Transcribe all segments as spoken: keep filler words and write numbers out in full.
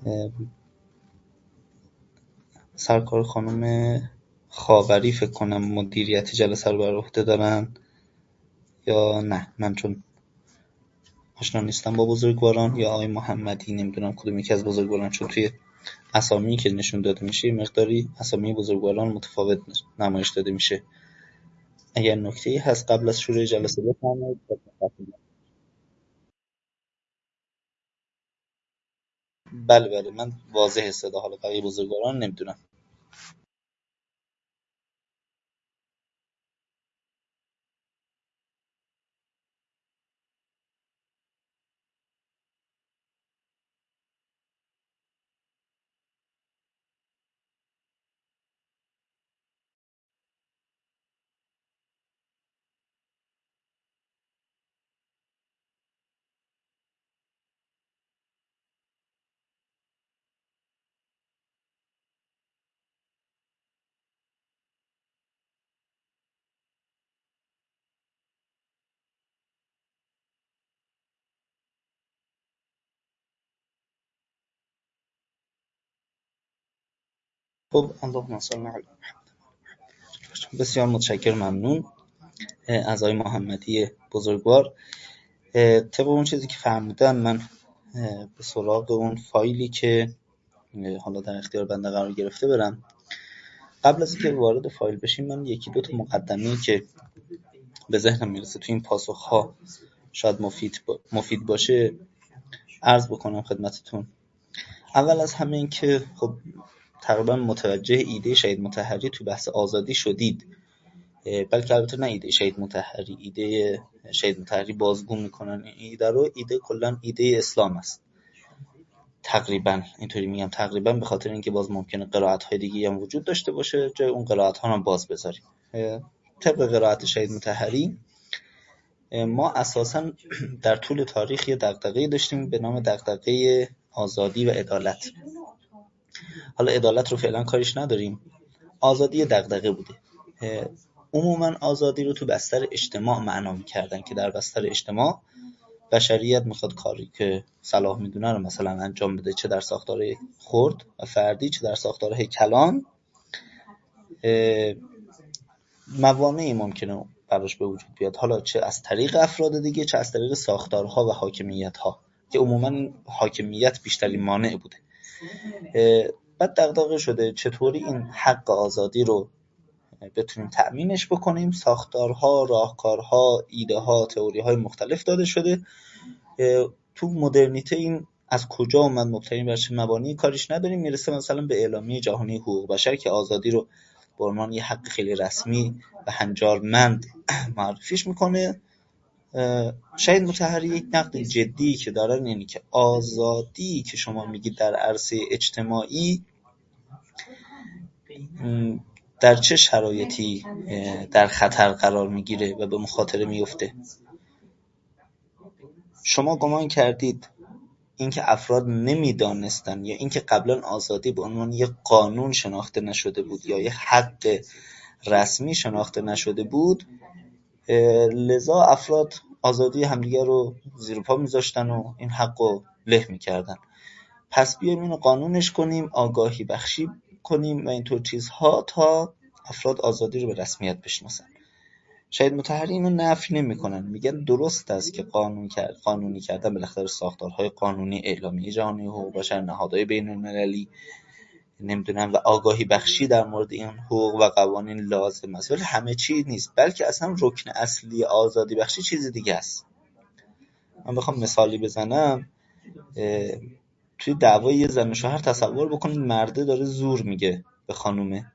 سرکار خانم خاوری فکر کنم مدیریت جلسه رو بر عهده دارن یا نه، من چون آشنا نیستم با بزرگواران، یا آقای محمدی، نمیدونم کدوم یکی از بزرگواران، چون توی اسامی که نشون داده میشه مقداری اسامی بزرگواران متفاوت نمایش داده میشه. اگر نکته‌ای هست قبل از شروع جلسه بفرمایید. بله بله من واضح صدا، حالا بقیه بزرگواران نمیدونم. خب اللهم صل علی محمد. بسیار متشکرم، ممنون از آقای محمدی بزرگوار. طبق اون چیزی که فرمودن، من به سراغ اون فایلی که حالا در اختیار بنده قرار گرفته برم. قبل از اینکه وارد فایل بشیم، من یکی دو تا مقدمه‌ای که به ذهنم میرسه تو این پاسخ‌ها شاید مفید با... مفید باشه عرض بکنم خدمتتون. اول از همه این که خب تقریبا متوجه ایده شهید مطهری تو بحث آزادی شدید، بلکه البته نه ایده شهید مطهری، ایده شهید مطهری بازگو میکنن این ایده رو. ایده کلا ایده اسلام است تقریبا، اینطوری میگم تقریبا به خاطر اینکه باز ممکنه قرائت‌های دیگه هم وجود داشته باشه، جای اون قرائت‌ها هم باز بذاریم. طبق قرائت شهید مطهری ما اساساً در طول تاریخ یه دغدغه‌ای داشتیم به نام دغدغه آزادی و عدالت. حالا عدالت رو فعلا کاریش نداریم، آزادی دغدغه بوده. عموما آزادی رو تو بستر اجتماع معنا می‌کردن که در بستر اجتماع بشریت میخواد کاری که صلاح میدونه رو مثلا انجام بده، چه در ساختار خرد و فردی، چه در ساختارهای کلان. موانعی ممکنه براش به وجود بیاد، حالا چه از طریق افراد دیگه، چه از طریق ساختارها و حاکمیت‌ها، که عموما حاکمیت بیشترین مانع بوده. بعد دغدغه شده چطوری این حق آزادی رو بتونیم تأمینش بکنیم. ساختارها، راهکارها، ایده‌ها، تئوری‌های مختلف داده شده. تو مدرنیته این از کجا اومد، مبتنی بر چه مبانی، کاریش نداریم. میرسه مثلا به اعلامیه جهانی حقوق بشر که آزادی رو به عنوان یه حق خیلی رسمی و هنجارمند معرفیش میکنه. شهید مطهری یک نقد جدی که دارن اینه که آزادی که شما میگید در عرصه اجتماعی در چه شرایطی در خطر قرار میگیره و به مخاطره میفته. شما گمان کردید اینکه افراد نمیدانستن یا اینکه قبلا آزادی به عنوان یک قانون شناخته نشده بود یا یک حق رسمی شناخته نشده بود، لذا افراد آزادی همدیگه رو زیر پا میذاشتن و این حق رو له میکردن. پس بیایم اینو قانونش کنیم، آگاهی بخشی کنیم و اینطور چیزها تا افراد آزادی رو به رسمیت بشناسن. شهید مطهری اینو نفی نمی‌کنن، میگن درست است که قانون کرد قانونی کردن بالاخره ساختارهای قانونی، اعلامیه جهانی حقوق بشر، نهادهای بین‌المللی، نمیدونم و آگاهی بخشی در مورد این حقوق و قوانین لازم است، ولی همه چی نیست، بلکه اصلا رکن اصلی آزادی بخشی چیز دیگه است. من بخوام مثالی بزنم، توی دعوای یه زن و شوهر تصور بکنید مرده داره زور میگه به خانومه،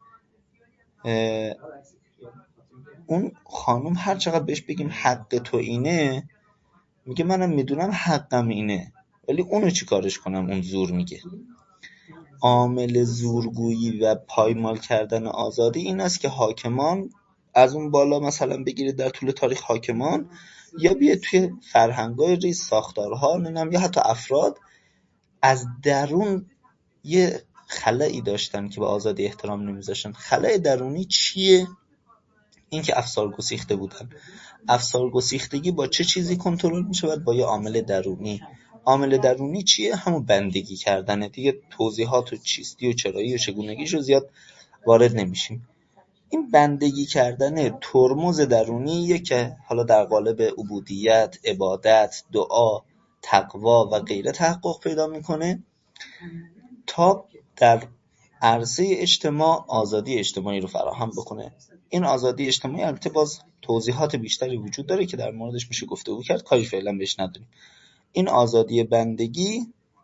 اون خانوم هر چقدر بهش بگیم حق تو اینه، میگه منم میدونم حقم اینه، ولی اونو چی کارش کنم، اون زور میگه. عامل زورگویی و پایمال کردن آزادی این است که حاکمان از اون بالا مثلا بگیرید در طول تاریخ حاکمان، یا بیاد توی فرهنگ‌های ریز، ساختارها، نمیدونم یا حتی افراد از درون یه خلایی داشتن که به آزادی احترام نمیذاشتن. خلأ درونی چیه؟ این که افسار گسیخته بودن. افسار گسیختگی با چه چیزی کنترل میشه؟ باید با یه عامل درونی. عامل درونی چیه؟ همون بندگی کردنه دیگه. توضیحات و چیستی و چرایی و چگونگیش رو زیاد وارد نمیشیم. این بندگی کردن ترمز درونیه که حالا در قالب عبودیت، عبادت، دعا، تقوا و غیره تحقق پیدا میکنه تا در عرصه اجتماع آزادی اجتماعی رو فراهم بکنه. این آزادی اجتماعی البته باز توضیحات بیشتری وجود داره که در موردش میشه گفتگو کرد، کاری فعلا بهش نداریم. این آزادی بندگی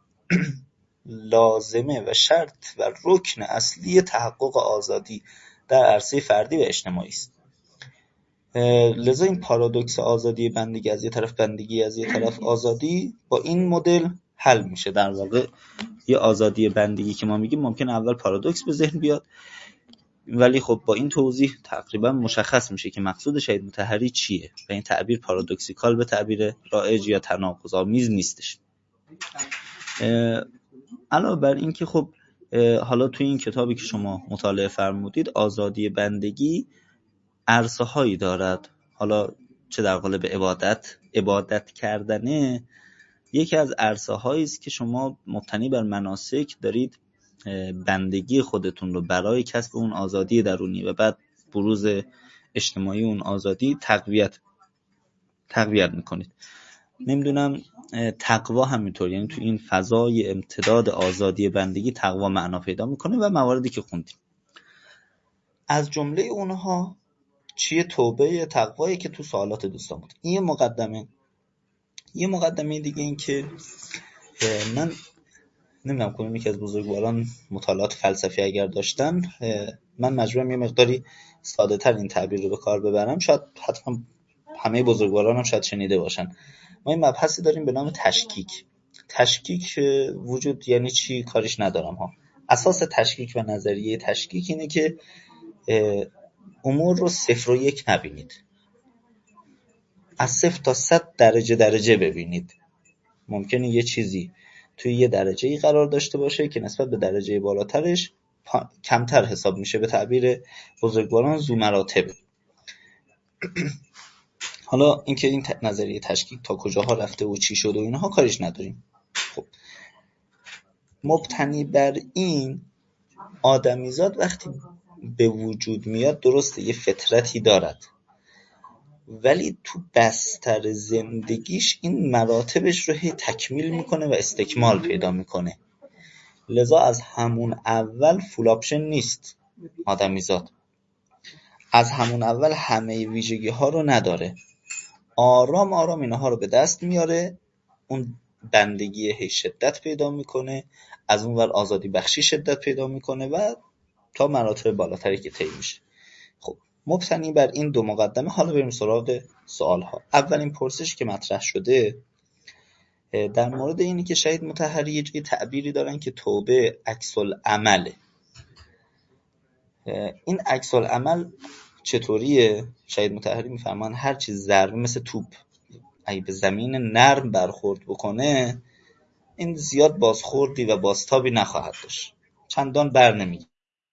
لازمه و شرط و رکن اصلی تحقق آزادی در عرصه فردی و اجتماعی است. لذا این پارادوکس آزادی بندگی از یه طرف، بندگی از یه طرف آزادی، با این مدل حل میشه. در واقع یه آزادی بندگی که ما میگیم ممکن اول پارادوکس به ذهن بیاد، ولی خب با این توضیح تقریبا مشخص میشه که مقصود شهید مطهری چیه و این تعبیر پارادوکسیکال به تعبیر رایج یا تناقض‌آمیز نیستش. علاوه بر این که خب حالا توی این کتابی که شما مطالعه فرمودید آزادی بندگی عرصه هایی دارد، حالا چه در قالب عبادت عبادت کردنه یکی از عرصه هایی است که شما مبتنی بر مناسک دارید بندگی خودتون رو برای کسب اون آزادی درونی و بعد بروز اجتماعی اون آزادی تقویت تقویت میکنید. نمیدونم تقوا همینطور، یعنی تو این فضای امتداد آزادی بندگی تقوا معنا پیدا میکنه و مواردی که خوندیم از جمله اونها چیه؟ توبه، تقوایی که تو سوالات دوستان بود. این یه مقدمه. یه مقدمه دیگه این که من نمیدونم کدوم یکی از بزرگواران مطالعات فلسفی اگر داشتن، من مجبورم یه مقداری ساده تر این تعبیر رو به کار ببرم، شاید حتما همه بزرگواران هم شاید شنیده باشن. ما این مبحثی داریم به نام تشکیک. تشکیک وجود یعنی چی؟ کاریش ندارم ها. اساس تشکیک و نظریه تشکیک اینه که امور رو صفر و یک نبینید، از صفر تا صد درجه درجه ببینید. ممکنه یه چیزی توی یه درجه‌ای قرار داشته باشه که نسبت به درجه بالاترش کمتر حساب میشه، به تعبیر بزرگواران ذو مراتب. حالا اینکه این نظریه تشکیک تا کجاها رفته و چی شده و اینها کاریش نداریم. خب مبتنی بر این آدمیزاد وقتی به وجود میاد درسته یه فطرتی دارد، ولی تو بستر زندگیش این مراتبش رو هی تکمیل میکنه و استکمال پیدا میکنه. لذا از همون اول فول آپشن نیست آدمیزاد، از همون اول همه ویژگی ها رو نداره، آرام آرام اینها رو به دست میاره، اون بندگی هی شدت پیدا میکنه، از اون ور آزادی بخشی شدت پیدا میکنه و تا مراتب بالاتری که طی میشه. خب مبتنی بر این دو مقدمه حالا بریم سراغ سوال ها. اولین پرسش که مطرح شده در مورد اینه که شهید مطهری یه جای تعبیری دارن که توبه عکس العمله. این عکس العمل چطوریه؟ شهید مطهری میفرمان هر چیز ضربه مثل توپ اگه به زمین نرم برخورد بکنه این زیاد بازخوردی و بازتابی نخواهد داشت، چندان بر نمیگرده،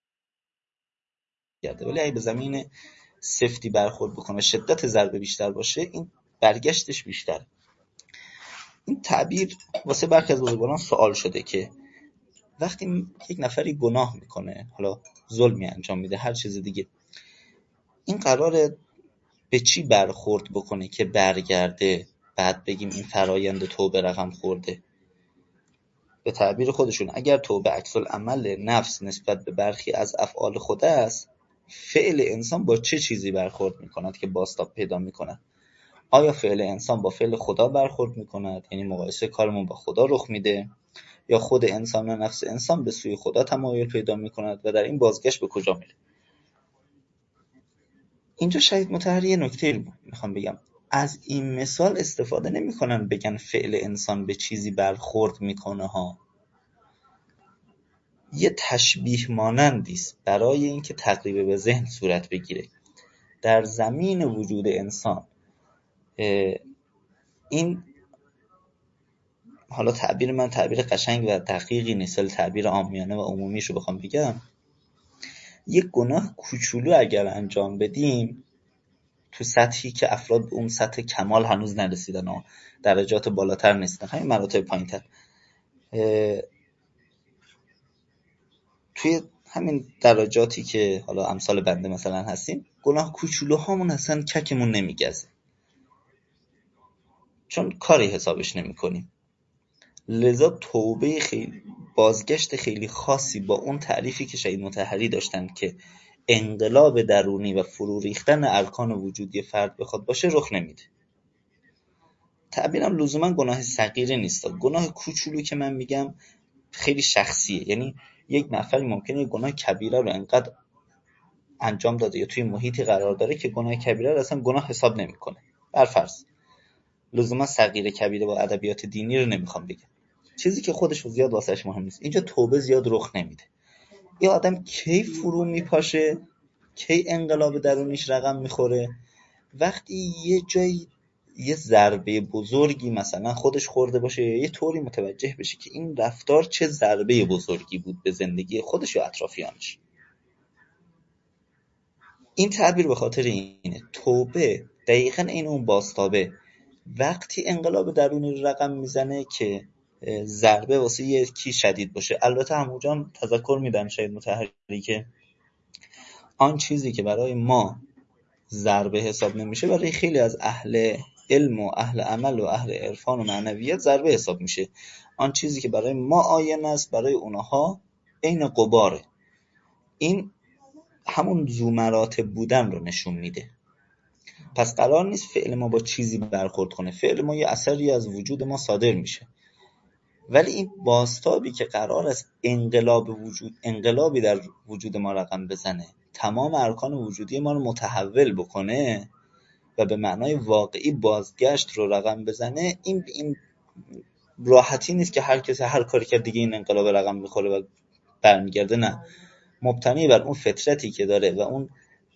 ولی اگه به زمین سفتی برخورد بکنه شدت ضربه بیشتر باشه این برگشتش بیشتر. این تعبیر واسه برخی از بزرگواران سوال شده که وقتی یک نفری گناه میکنه، حالا ظلمی انجام میده، هر چیز دیگه، این قراره به چی برخورد بکنه که برگرده بعد بگیم این فرایند توبه رقم خورده؟ به تعبیر خودشون اگر توبه عکس العمل نفس نسبت به برخی از افعال خود است، فعل انسان با چه چیزی برخورد میکند که بازتاب پیدا میکند؟ آیا فعل انسان با فعل خدا برخورد میکند، یعنی مقایسه کارمون با خدا رخ میده، یا خود انسان و نفس انسان به سوی خدا تمایل پیدا میکند و در این بازگشت به کجا میره؟ اینجا شهید مطهری یه نکته میخوام بگم، از این مثال استفاده نمیکنن بگن فعل انسان به چیزی برخورد میکنه ها، یه تشبیه مانندی است برای اینکه تقریب به ذهن صورت بگیره. در زمین وجود انسان این، حالا تعبیر من تعبیر قشنگ و دقیقی نیست، تعبیر عامیانه و عمومیشو بخوام بگم، یک گناه کوچولو اگر انجام بدیم تو سطحی که افراد به اون سطح کمال هنوز نرسیدن و درجات بالاتر نیستن، همین مراتب پایین‌تر. توی همین درجاتی که حالا امثال بنده مثلا هستیم، گناه کوچولوهامون اصلا ککمون نمیگزه، چون کاری حسابش نمی کنیم. لذا توبه خیلی بازگشت خیلی خاصی با اون تعریفی که شهید مطهری داشتن که انقلاب درونی و فرو ریختن ارکان وجودی فرد بخواد باشه رخ نمیده. تعبیرم لزوما گناه صغیره نیست. گناه کوچولو که من میگم خیلی شخصیه، یعنی یک نفری ممکنه گناه کبیره رو انقدر انجام داده یا توی محیطی قرار داره که گناه کبیره رو اصلا گناه حساب نمیکنه. برفرض لزوما صغیره کبیره با ادبیات دینی رو نمیخوام بگم، چیزی که خودش زیاد واسش مهم نیست. اینجا توبه زیاد رخ نمیده. یه آدم کی فرو میپاشه، کی انقلاب درونیش رقم میخوره؟ وقتی یه جایی یه ضربه بزرگی مثلا خودش خورده باشه یا یه طوری متوجه بشه که این رفتار چه ضربه بزرگی بود به زندگی خودش یا اطرافیانش. این تعبیر به خاطر اینه. توبه دقیقاً این اون بازتابه. وقتی انقلاب درونی رقم میزنه که ضربه واسه یکی شدید باشه. البته همونجا تذکر میدم شهید مطهری که آن چیزی که برای ما ضربه حساب نمیشه برای خیلی از اهل علم و اهل عمل و اهل عرفان و معنویت ضربه حساب میشه. آن چیزی که برای ما آینه است برای اونها عین غباره. این همون ذو مراتب بودن رو نشون میده. پس قرار نیست فعل ما با چیزی برخورد کنه. فعل ما یه اثری از وجود ما صادر میشه، ولی این بازتابی که قرار است انقلاب وجود انقلابی در وجود ما رقم بزنه، تمام ارکان وجودی ما رو متحول بکنه و به معنای واقعی بازگشت رو رقم بزنه، این این راحتی نیست که هر کسی هر کاری کرد دیگه این انقلاب رقم میخوره و برمیگرده. نه، مبتنی بر اون فطرتی که داره و اون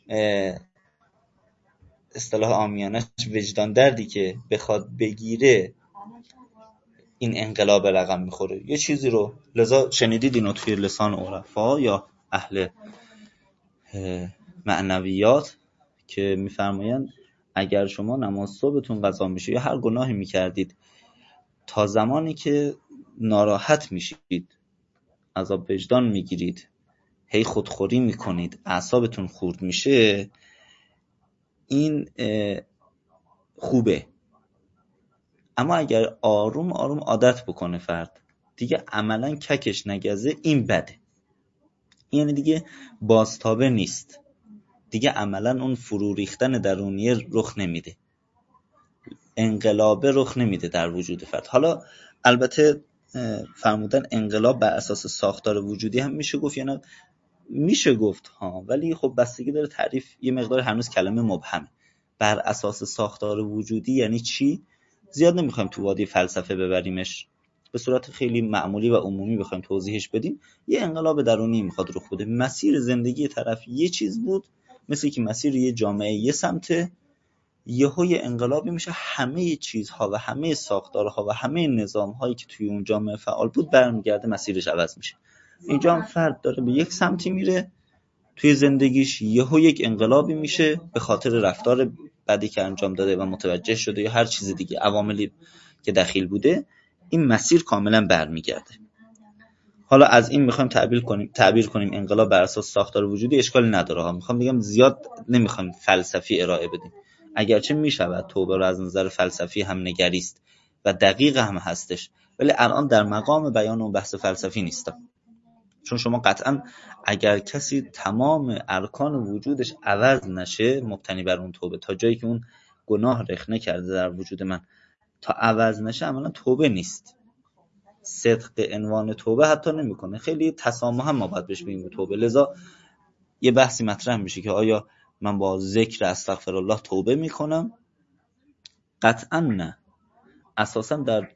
اصطلاح عامیانش وجدان دردی که بخواد بگیره این انقلاب رقم میخوره یه چیزی رو. لذا شنیدید اینو توی لسان عرفا یا اهل معنویات که میفرمایند اگر شما نماز صبحتون قضا میشه یا هر گناهی میکردید تا زمانی که ناراحت میشید، عذاب وجدان میگیرید، هی خودخوری میکنید، اعصابتون خورد میشه، این خوبه. اما اگر آروم آروم عادت بکنه فرد، دیگه عملا ککش نگزه، این بده. یعنی دیگه بازتابه نیست، دیگه عملا اون فرو ریختن درونیه رخ نمیده، انقلابه رخ نمیده در وجود فرد. حالا البته فرمودن انقلاب بر اساس ساختار وجودی هم میشه گفت یا نه؟ میشه گفت ها، ولی خب بستگی داره تعریف. یه مقدار هنوز کلمه مبهمه. بر اساس ساختار وجودی یعنی چی؟ زیاد نمیخوایم تو وادی فلسفه ببریمش، به صورت خیلی معمولی و عمومی بخوایم توضیحش بدیم. یه انقلاب درونی میخواد رخ بده. مسیر زندگی طرف یه چیز بود، مثل که مسیر یه جامعه یه سمته، یهو یه انقلابی میشه، همه چیزها و همه ساختارها و همه نظامهایی که توی اون جامعه فعال بود برمیگرده، مسیرش عوض میشه. اینجا هم فرد داره به یک سمتی میره توی زندگیش، یهو یک انقلابی میشه به خاطر رفتار بدی که انجام داده و متوجه شده یا هر چیز دیگه، عواملی که دخیل بوده، این مسیر کاملا برمیگرده. حالا از این میخوایم تعبیر کنیم تعبیر کنیم انقلاب بر اساس ساختار وجودی، اشکالی نداره ها. میخوام بگم زیاد نمیخوایم فلسفی ارائه بدیم، اگرچه میشود توبه رو از نظر فلسفی هم نگریست و دقیق هم هستش، ولی الان در مقام بیان اون بحث فلسفی نیست. چون شما قطعا اگر کسی تمام ارکان وجودش عوض نشه، مبتنی بر اون توبه، تا جایی که اون گناه رخنه کرده در وجود من تا عوض نشه، عملا توبه نیست. صدق عنوان توبه حتی نمیکنه. خیلی تسامح هم ما باید بهش بگیم توبه. لذا یه بحثی مطرح میشه که آیا من با ذکر استغفرالله توبه میکنم؟ قطعا نه. اساسا در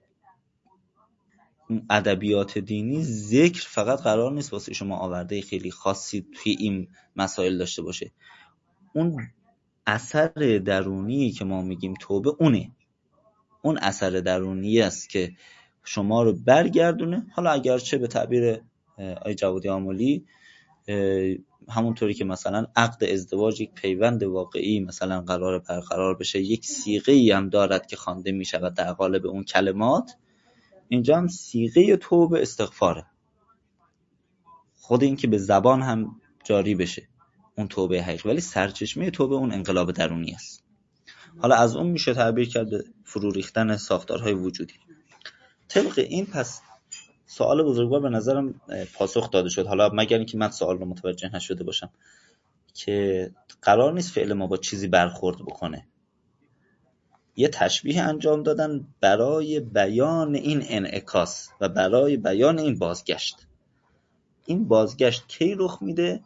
ادبیات دینی ذکر فقط قرار نیست واسه شما آورده خیلی خاصی توی این مسائل داشته باشه. اون اثر درونی که ما میگیم توبه، اونه اون اثر درونی است که شما رو برگردونه. حالا اگرچه به تعبیر آقای جوادی آملی همونطوری که مثلا عقد ازدواج یک پیوند واقعی مثلا قرار برقرار بشه، یک صیغه‌ای هم دارد که خوانده میشود در قالب اون کلمات، اینجا هم صیغه توبه استغفاره. خود این که به زبان هم جاری بشه اون توبه حقیقی، ولی سرچشمه توبه اون انقلاب درونی است. حالا از اون میشه تعبیر کرد به فرو ریختن ساختارهای وجودی. طبق این پس سوال بزرگوار به نظرم پاسخ داده شد. حالا مگر اینکه من سوال رو متوجه نشده باشم که قرار نیست فعل ما با چیزی برخورد بکنه، یه تشبیه انجام دادن برای بیان این انعکاس و برای بیان این بازگشت. این بازگشت کی رخ میده؟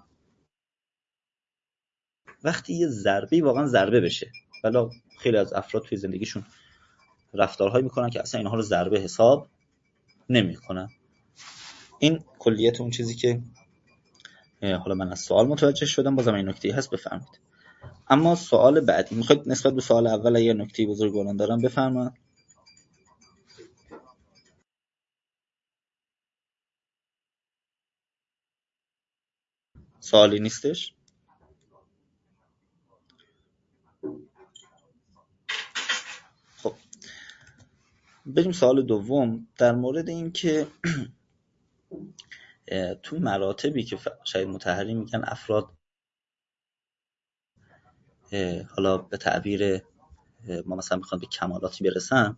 وقتی یه ضربه‌ای واقعا ضربه بشه. ولی خیلی از افراد توی زندگیشون رفتارهایی میکنن که اصلا اینها رو ضربه حساب نمیکنن. این کلیت اون چیزی که حالا من از سوال متوجه شدم. بازم این نکته هست بفرمایید. اما سوال بعدی، میخواید نسبت به سوال اول یه نکته بزرگواران دارم بفرمایید. سوالی نیستش؟ خب بریم سوال دوم، در مورد این که تو مراتبی که شاید مطهری میگن افراد حالا به تعبیر ما مثلا میخوان به کمالاتی برسن،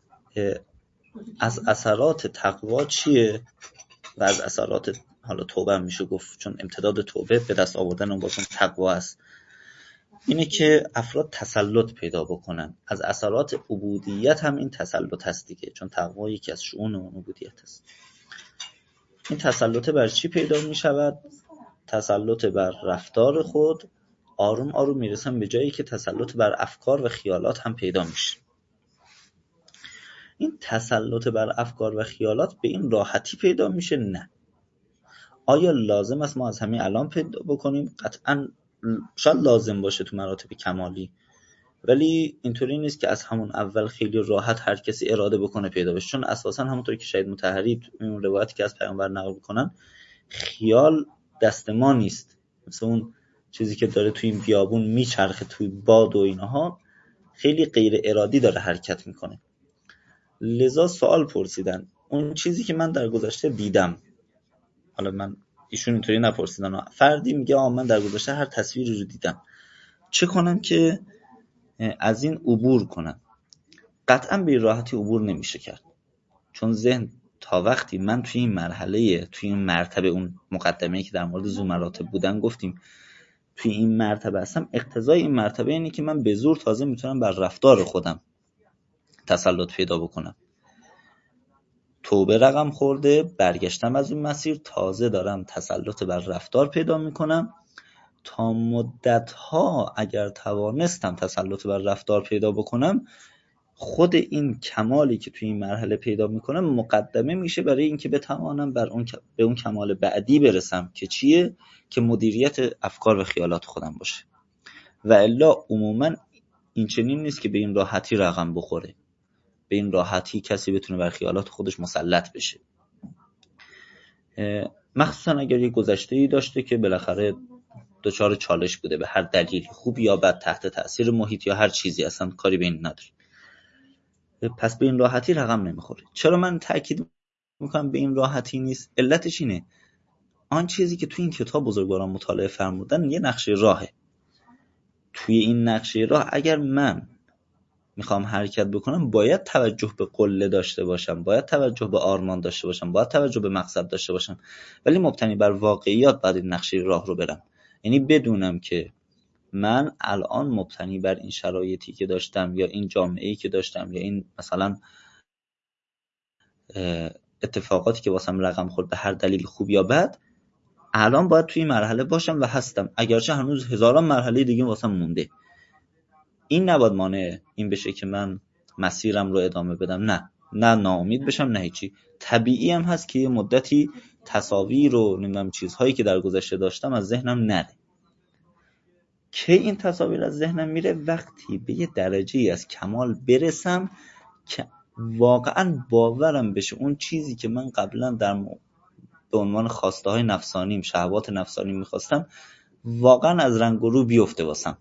از اثرات تقوا چیه و از اثرات حالا توبه هم میشه گفت، چون امتداد توبه به دست آوردن اون بازم تقوا است، اینه که افراد تسلط پیدا بکنن. از اثرات عبودیت هم این تسلط هست دیگه، چون تقوا یکی از شؤون اون عبودیت است. این تسلط بر چی پیدا میشود؟ تسلط بر رفتار خود. آروم آروم میرسن به جایی که تسلط بر افکار و خیالات هم پیدا میشه. این تسلط بر افکار و خیالات به این راحتی پیدا میشه؟ نه. آیا لازم است ما از همین الان پیدا بکنیم؟ قطعاً شاید لازم باشه تو مراتب کمالی، ولی اینطوری نیست که از همون اول خیلی راحت هر کسی اراده بکنه پیدا بشه، چون اساساً همونطوری که شاید مطهری اون روایتی که از پیامبر نقل بکنن، خیال دست ما نیست. مثل اون چیزی که داره توی این بیابون میچرخه توی باد و اینها، خیلی غیر ارادی داره حرکت میکنه. لذا سوال پرسیدن اون چیزی که من در گذشته دیدم، حالا من ایشون اینطوری نپرسیدن، فردی میگه آ من در گذشته هر تصویری رو دیدم، چه کنم که از این عبور کنم؟ قطعا به راحتی عبور نمیشه کرد، چون ذهن تا وقتی من توی این مرحله، توی این مرتبه، اون مقدمه‌ای که در مورد ذو مراتب بودن گفتیم، توی این مرتبه هستم، اقتضای این مرتبه اینه که من به زور تازه میتونم بر رفتار خودم تسلط پیدا بکنم. توبه رقم خورده، برگشتم از اون مسیر، تازه دارم تسلط بر رفتار پیدا میکنم. تا مدتها اگر توانستم تسلط بر رفتار پیدا بکنم، خود این کمالی که توی این مرحله پیدا میکنم مقدمه میشه برای اینکه بتوانم بر اون به اون کمال بعدی برسم که چیه؟ که مدیریت افکار و خیالات خودم باشه. و الا عموما این چنین نیست که به این راحتی رقم بخوره، به این راحتی کسی بتونه بر خیالات خودش مسلط بشه، مخصوصا اگر یه گذشته‌ای داشته که بالاخره دچار چالش بوده به هر دلیلی، خوب یا بد، تحت تأثیر محیط یا هر چیزی، اصلا کاری به این نداریم. پس به این راحتی رقم نمیخوره. چرا من تأکید میکنم به این راحتی نیست؟ علتش اینه آن چیزی که توی این کتاب بزرگواران مطالعه فرمودن یه نقشه راهه. توی این نقشه راه اگر من میخوام حرکت بکنم، باید توجه به قله داشته باشم، باید توجه به آرمان داشته باشم، باید توجه به مقصد داشته باشم، ولی مبتنی بر واقعیات بعد این نقشه راه رو برم. یعنی بدونم که من الان مبتنی بر این شرایطی که داشتم یا این جامعه‌ای که داشتم یا این مثلا اتفاقاتی که واسم رقم خورد به هر دلیل خوب یا بد، الان باید توی این مرحله باشم و هستم، اگرچه هنوز هزاران مرحله دیگه واسم مونده. این نباید مانع این بشه که من مسیرم رو ادامه بدم، نه نه ناامید بشم، نه هیچی. طبیعی هم هست که یه مدتی تصاویر رو نمیدونم چیزهایی که در گذشته داشتم از ذهنم نره. که این تصاویر از ذهنم میره وقتی به یه درجه‌ای از کمال برسم که واقعا باورم بشه اون چیزی که من قبلا در به عنوان خواسته های نفسانیم، شهوات نفسانیم میخواستم، واقعا از رنگ و رو بیفته واسم.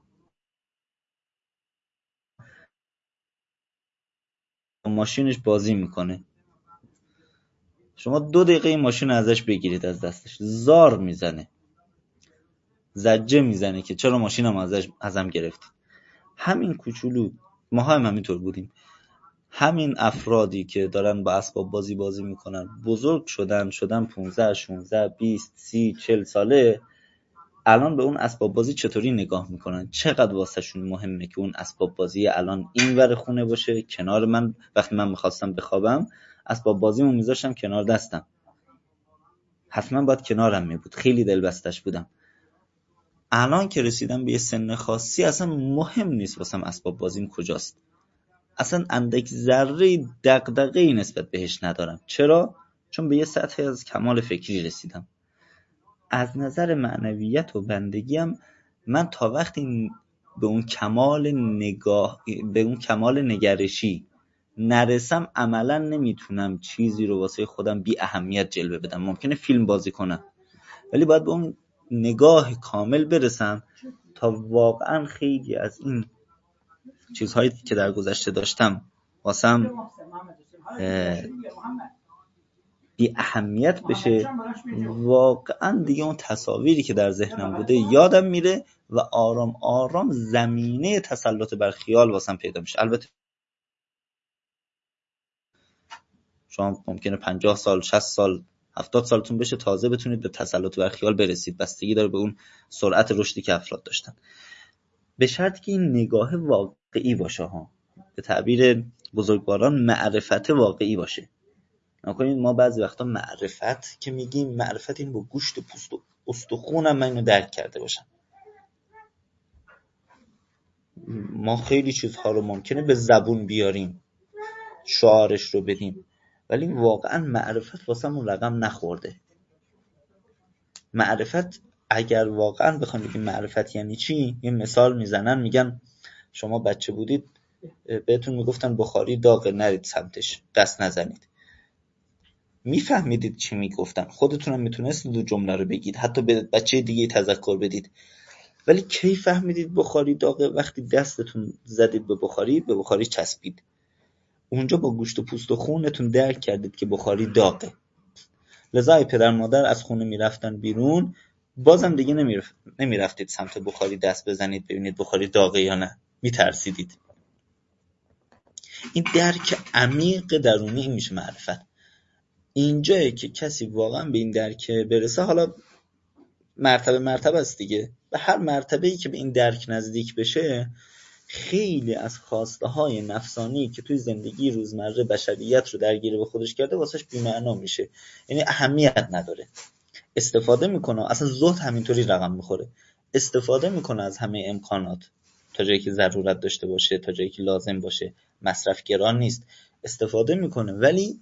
ماشینش بازی میکنه، شما دو دقیقه این ماشین ازش بگیرید از دستش، زار میزنه، زجه میزنه که چرا ماشینم ازش ازم گرفتید. همین کوچولو، ما هم همینطور بودیم. همین افرادی که دارن با اسباب بازی بازی میکنن، بزرگ شدن شدن پانزده شانزده بیست سی چهل ساله، الان به اون اسباب بازی چطوری نگاه میکنن، چقدر واسه شون مهمه که اون اسباب بازی الان این ور خونه باشه کنار من. وقتی من میخواستم بخوابم اسباب بازیمو میذاشتم کنار دستم، حتما باید کنارم میبود، خیلی دلبستش بودم. الان که رسیدم به یه سن خاصی اصلا مهم نیست واسم اسباب بازیم کجاست، اصلا اندک ذره دغدغه‌ای نسبت بهش ندارم. چرا؟ چون به یه سطحی از کمال فکری رسیدم. از نظر معنویت و بندگیم من تا وقتی به اون کمال نگاه، به اون کمال نگرشی نرسم، عملا نمیتونم چیزی رو واسه خودم بی اهمیت جلوه بدم. ممکنه فیلم بازی کنم ولی باید به اون نگاه کامل برسم تا واقعا خیلی از این چیزهایی که در گذشته داشتم واسم بی اهمیت بشه، واقعا دیگه اون تصاویری که در ذهنم بوده یادم میره و آرام آرام زمینه تسلط بر خیال واسم پیدا میشه. البته شما ممکنه پنجاه سال، شصت سال، هفتاد سالتون بشه تازه بتونید به تسلط بر خیال برسید، بستگی داره به اون سرعت رشدی که افراد داشتن، به شرطی که این نگاه واقعی باشه ها، به تعبیر بزرگواران معرفت واقعی باشه. نکنید ما بعضی وقتا معرفت که میگیم، معرفت این با گوشت و پوست و استخونم من اینو درک کرده باشم. ما خیلی چیزها رو ممکنه به زبون بیاریم، شعارش رو بدیم، ولی واقعا معرفت واسمون رقم نخورده. معرفت اگر واقعا بخوام بگیم معرفت یعنی چی، یه مثال میزنن، میگن شما بچه بودید بهتون میگفتن بخاری داغه نرید سمتش، دست نزنید. میفهمیدید چی میگفتن، خودتونم میتونستید دو جمله رو بگید، حتی به بچه دیگه تذکر بدید، ولی کی فهمیدید بخاری داغه؟ وقتی دستتون زدید به بخاری، به بخاری چسبید، اونجا با گوشت و پوست و خونتون درک کردید که بخاری داغه. لذا پدر مادر از خونه میرفتن بیرون، بازم دیگه نمیرف... نمیرفتید سمت بخاری دست بزنید ببینید بخاری داغه یا نه، میترسیدید. این درک عمیق درونی میشه معرفت. اینجایی که کسی واقعا به این درک برسه، حالا مرتبه مرتبه است دیگه، به هر مرتبه‌ای که به این درک نزدیک بشه، خیلی از خواسته های نفسانی که توی زندگی روزمره بشریت رو درگیر به خودش کرده واسش بی‌معنا میشه، یعنی اهمیت نداره. استفاده میکنه، اصلا زهد همینطوری رقم میخوره، استفاده میکنه از همه امکانات تا جایی که ضرورت داشته باشه، تا جایی که لازم باشه، مصرف گران نیست، استفاده میکنه ولی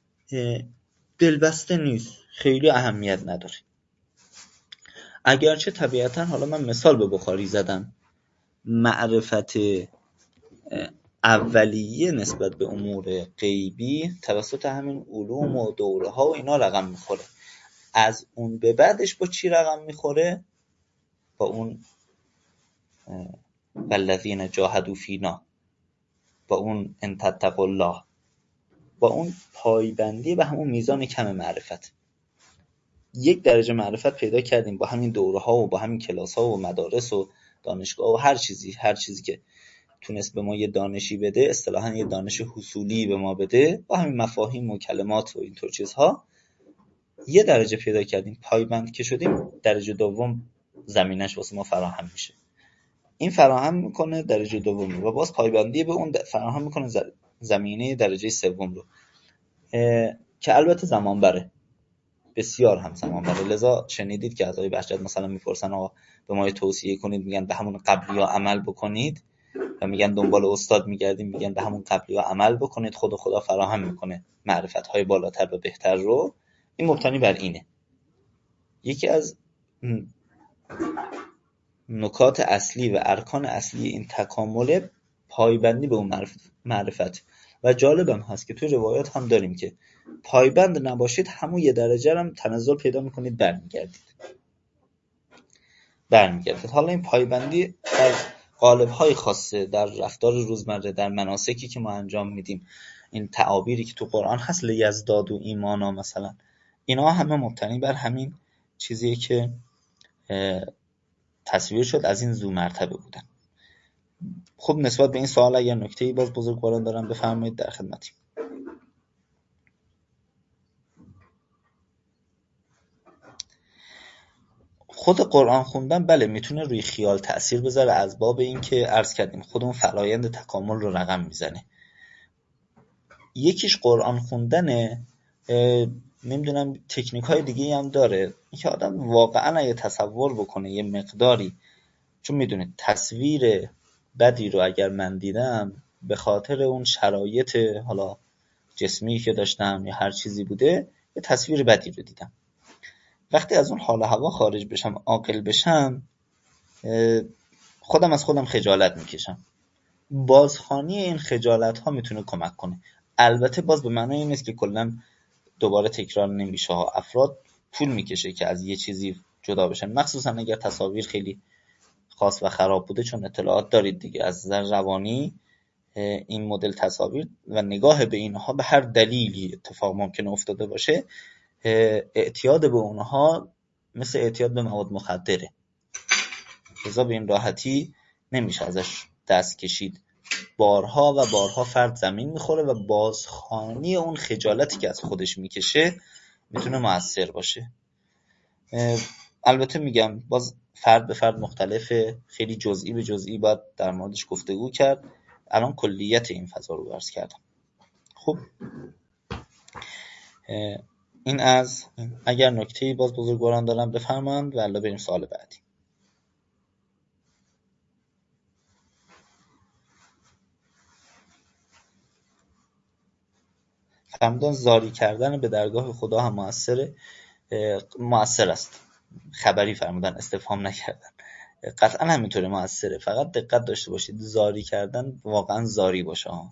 دلبسته نیست، خیلی اهمیت نداره. اگرچه طبیعتاً، حالا من مثال به بخاری زدم، معرفت اولیه نسبت به امور غیبی توسط همین علوم و دوره ها و اینا رقم میخوره. از اون به بعدش با چی رقم میخوره؟ با اون والذین جاهدوا فینا، با اون ان تتقوا الله، با اون پایبندی به همون میزان کم معرفت. یک درجه معرفت پیدا کردیم با همین دوره ها و با همین کلاس ها و مدارس و دانشگاه و هر چیزی هر چیزی که تونست به ما یه دانشی بده، اصطلاحاً یه دانش حصولی به ما بده، با همین مفاهیم و کلمات و اینطور چیزها یه درجه پیدا کردیم، پایبند که شدیم، درجه دوم زمینش واسه ما فراهم میشه. این فراهم میکنه درجه دوم رو و باز پایبندی به اون فراهم میکنه زمینه درجه سوم رو، که البته زمان بره، بسیار هم زمان بره. لذا شنیدید که از آقای بهجت مثلا میپرسن آقا به ما توصیه کنید، میگن به همون قبلی ها عمل بکنید، و میگن دنبال استاد میگردیم، میگن به همون قبلی ها عمل بکنید، خود خدا فراهم میکنه معرفت های بالاتر و بهتر رو. این مبتنی بر اینه. یکی از نکات اصلی و ارکان اصلی این تکامل پایبندی به اون معرفت, معرفت. و جالبم هست که توی روایات هم داریم که پایبند نباشید همون یه درجه هم تنزل پیدا میکنید برمیگردید برمیگردید حالا این پایبندی در قالب‌های خاصه، در رفتار روزمره، در مناسکی که ما انجام میدیم، این تعابیری که تو قرآن هست لیزدادوا ایمانا مثلا، اینا همه مبتنی بر همین چیزیه که تصویر شد از این ذو مرتبه بودن. خب نسبت به این سوال اگر نکته‌ای باز بزرگواران دارن بفرمایید، در خدمتیم. خود قرآن خوندن بله میتونه روی خیال تأثیر بذاره، از باب این که عرض کردیم خودمون فرایند تکامل رو رقم میزنه. یکیش قرآن خوندنه، نمیدونم تکنیک های دیگه هم داره، اینکه آدم واقعا اگه تصور بکنه یه مقداری، چون میدونید تصویر بدی رو اگر من دیدم به خاطر اون شرایط حالا جسمی که داشتم یا هر چیزی بوده، یه تصویر بدی رو دیدم، وقتی از اون حال هوا خارج بشم، عاقل بشم، خودم از خودم خجالت میکشم. بازخوانی این خجالت ها میتونه کمک کنه. البته باز به معنی این نیست که کلا دوباره تکرار نمیشه ها. افراد طول میکشه که از یه چیزی جدا بشن، مخصوصا اگر تصاویر خیلی خاص و خراب بوده، چون اطلاعات دارید دیگه از نظر روانی این مدل تصاویر و نگاه به اینها به هر دلیلی اتفاق ممکنه افتاده باشه، اعتیاد به اونها مثل اعتیاد به مواد مخدره، لذا به این راحتی نمیشه ازش دست کشید. بارها و بارها فرد زمین میخوره و بازخوانی اون خجالتی که از خودش میکشه میتونه مؤثر باشه. البته میگم باز فرد به فرد مختلفه، خیلی جزئی به جزئی باید در موردش گفتگو کرد. الان کلیت این فضا رو عرض کردم. خب این از اگر نکته‌ای باز بزرگواران دارن بفرمایند و الا بریم سوال بعدی. فرمودن زاری کردن به درگاه خدا هم مؤثره. مؤثر است. خبری فرمودن، استفهام نکردن. قطعا همینطوره مؤثره، فقط دقت داشته باشید زاری کردن واقعا زاری باشه ها.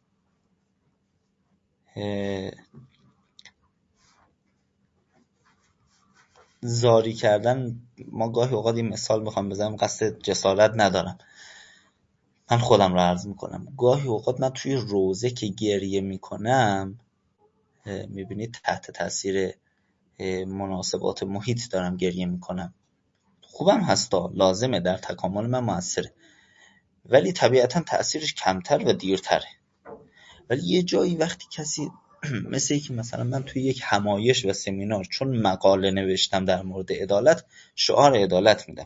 زاری کردن، ما گاهی اوقات این مثال میخوام بزنم، قصد جسارت ندارم، من خودم رو عرض میکنم. گاهی اوقات من توی روزه که گریه میکنم، میبینید تحت تاثیر مناسبات محیط دارم گریه میکنم، خوبم هستا، لازمه، در تکامل من موثره، ولی طبیعتا تأثیرش کمتر و دیرتره. ولی یه جایی وقتی کسی مثل که مثلا من توی یک همایش و سمینار چون مقاله نوشتم در مورد عدالت، شعار عدالت میدم،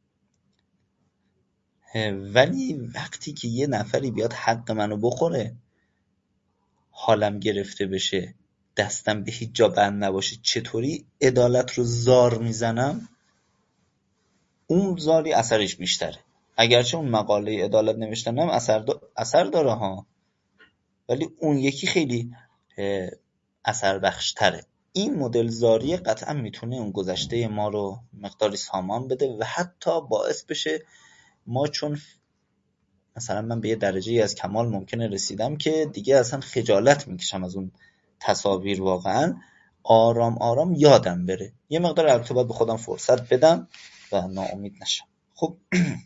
ولی وقتی که یه نفری بیاد حق منو بخوره، حالم گرفته بشه، دستم به هیچ جا بند نباشه، چطوری عدالت رو زار میزنم، اون زاری اثرش بیشتره. اگرچه اون مقاله عدالت نوشتنم اثر, دا... اثر داره ها، ولی اون یکی خیلی اثر بخشتره. این مدل زاری قطعا میتونه اون گذشته ما رو مقداری سامان بده و حتی باعث بشه ما، چون مثلا من به یه درجه از کمال ممکنه رسیدم که دیگه اصلا خجالت میکشم از اون تصاویر، واقعا آرام آرام یادم بره. یه مقدار البته باید به خودم فرصت بدم و ناامید نشم. خب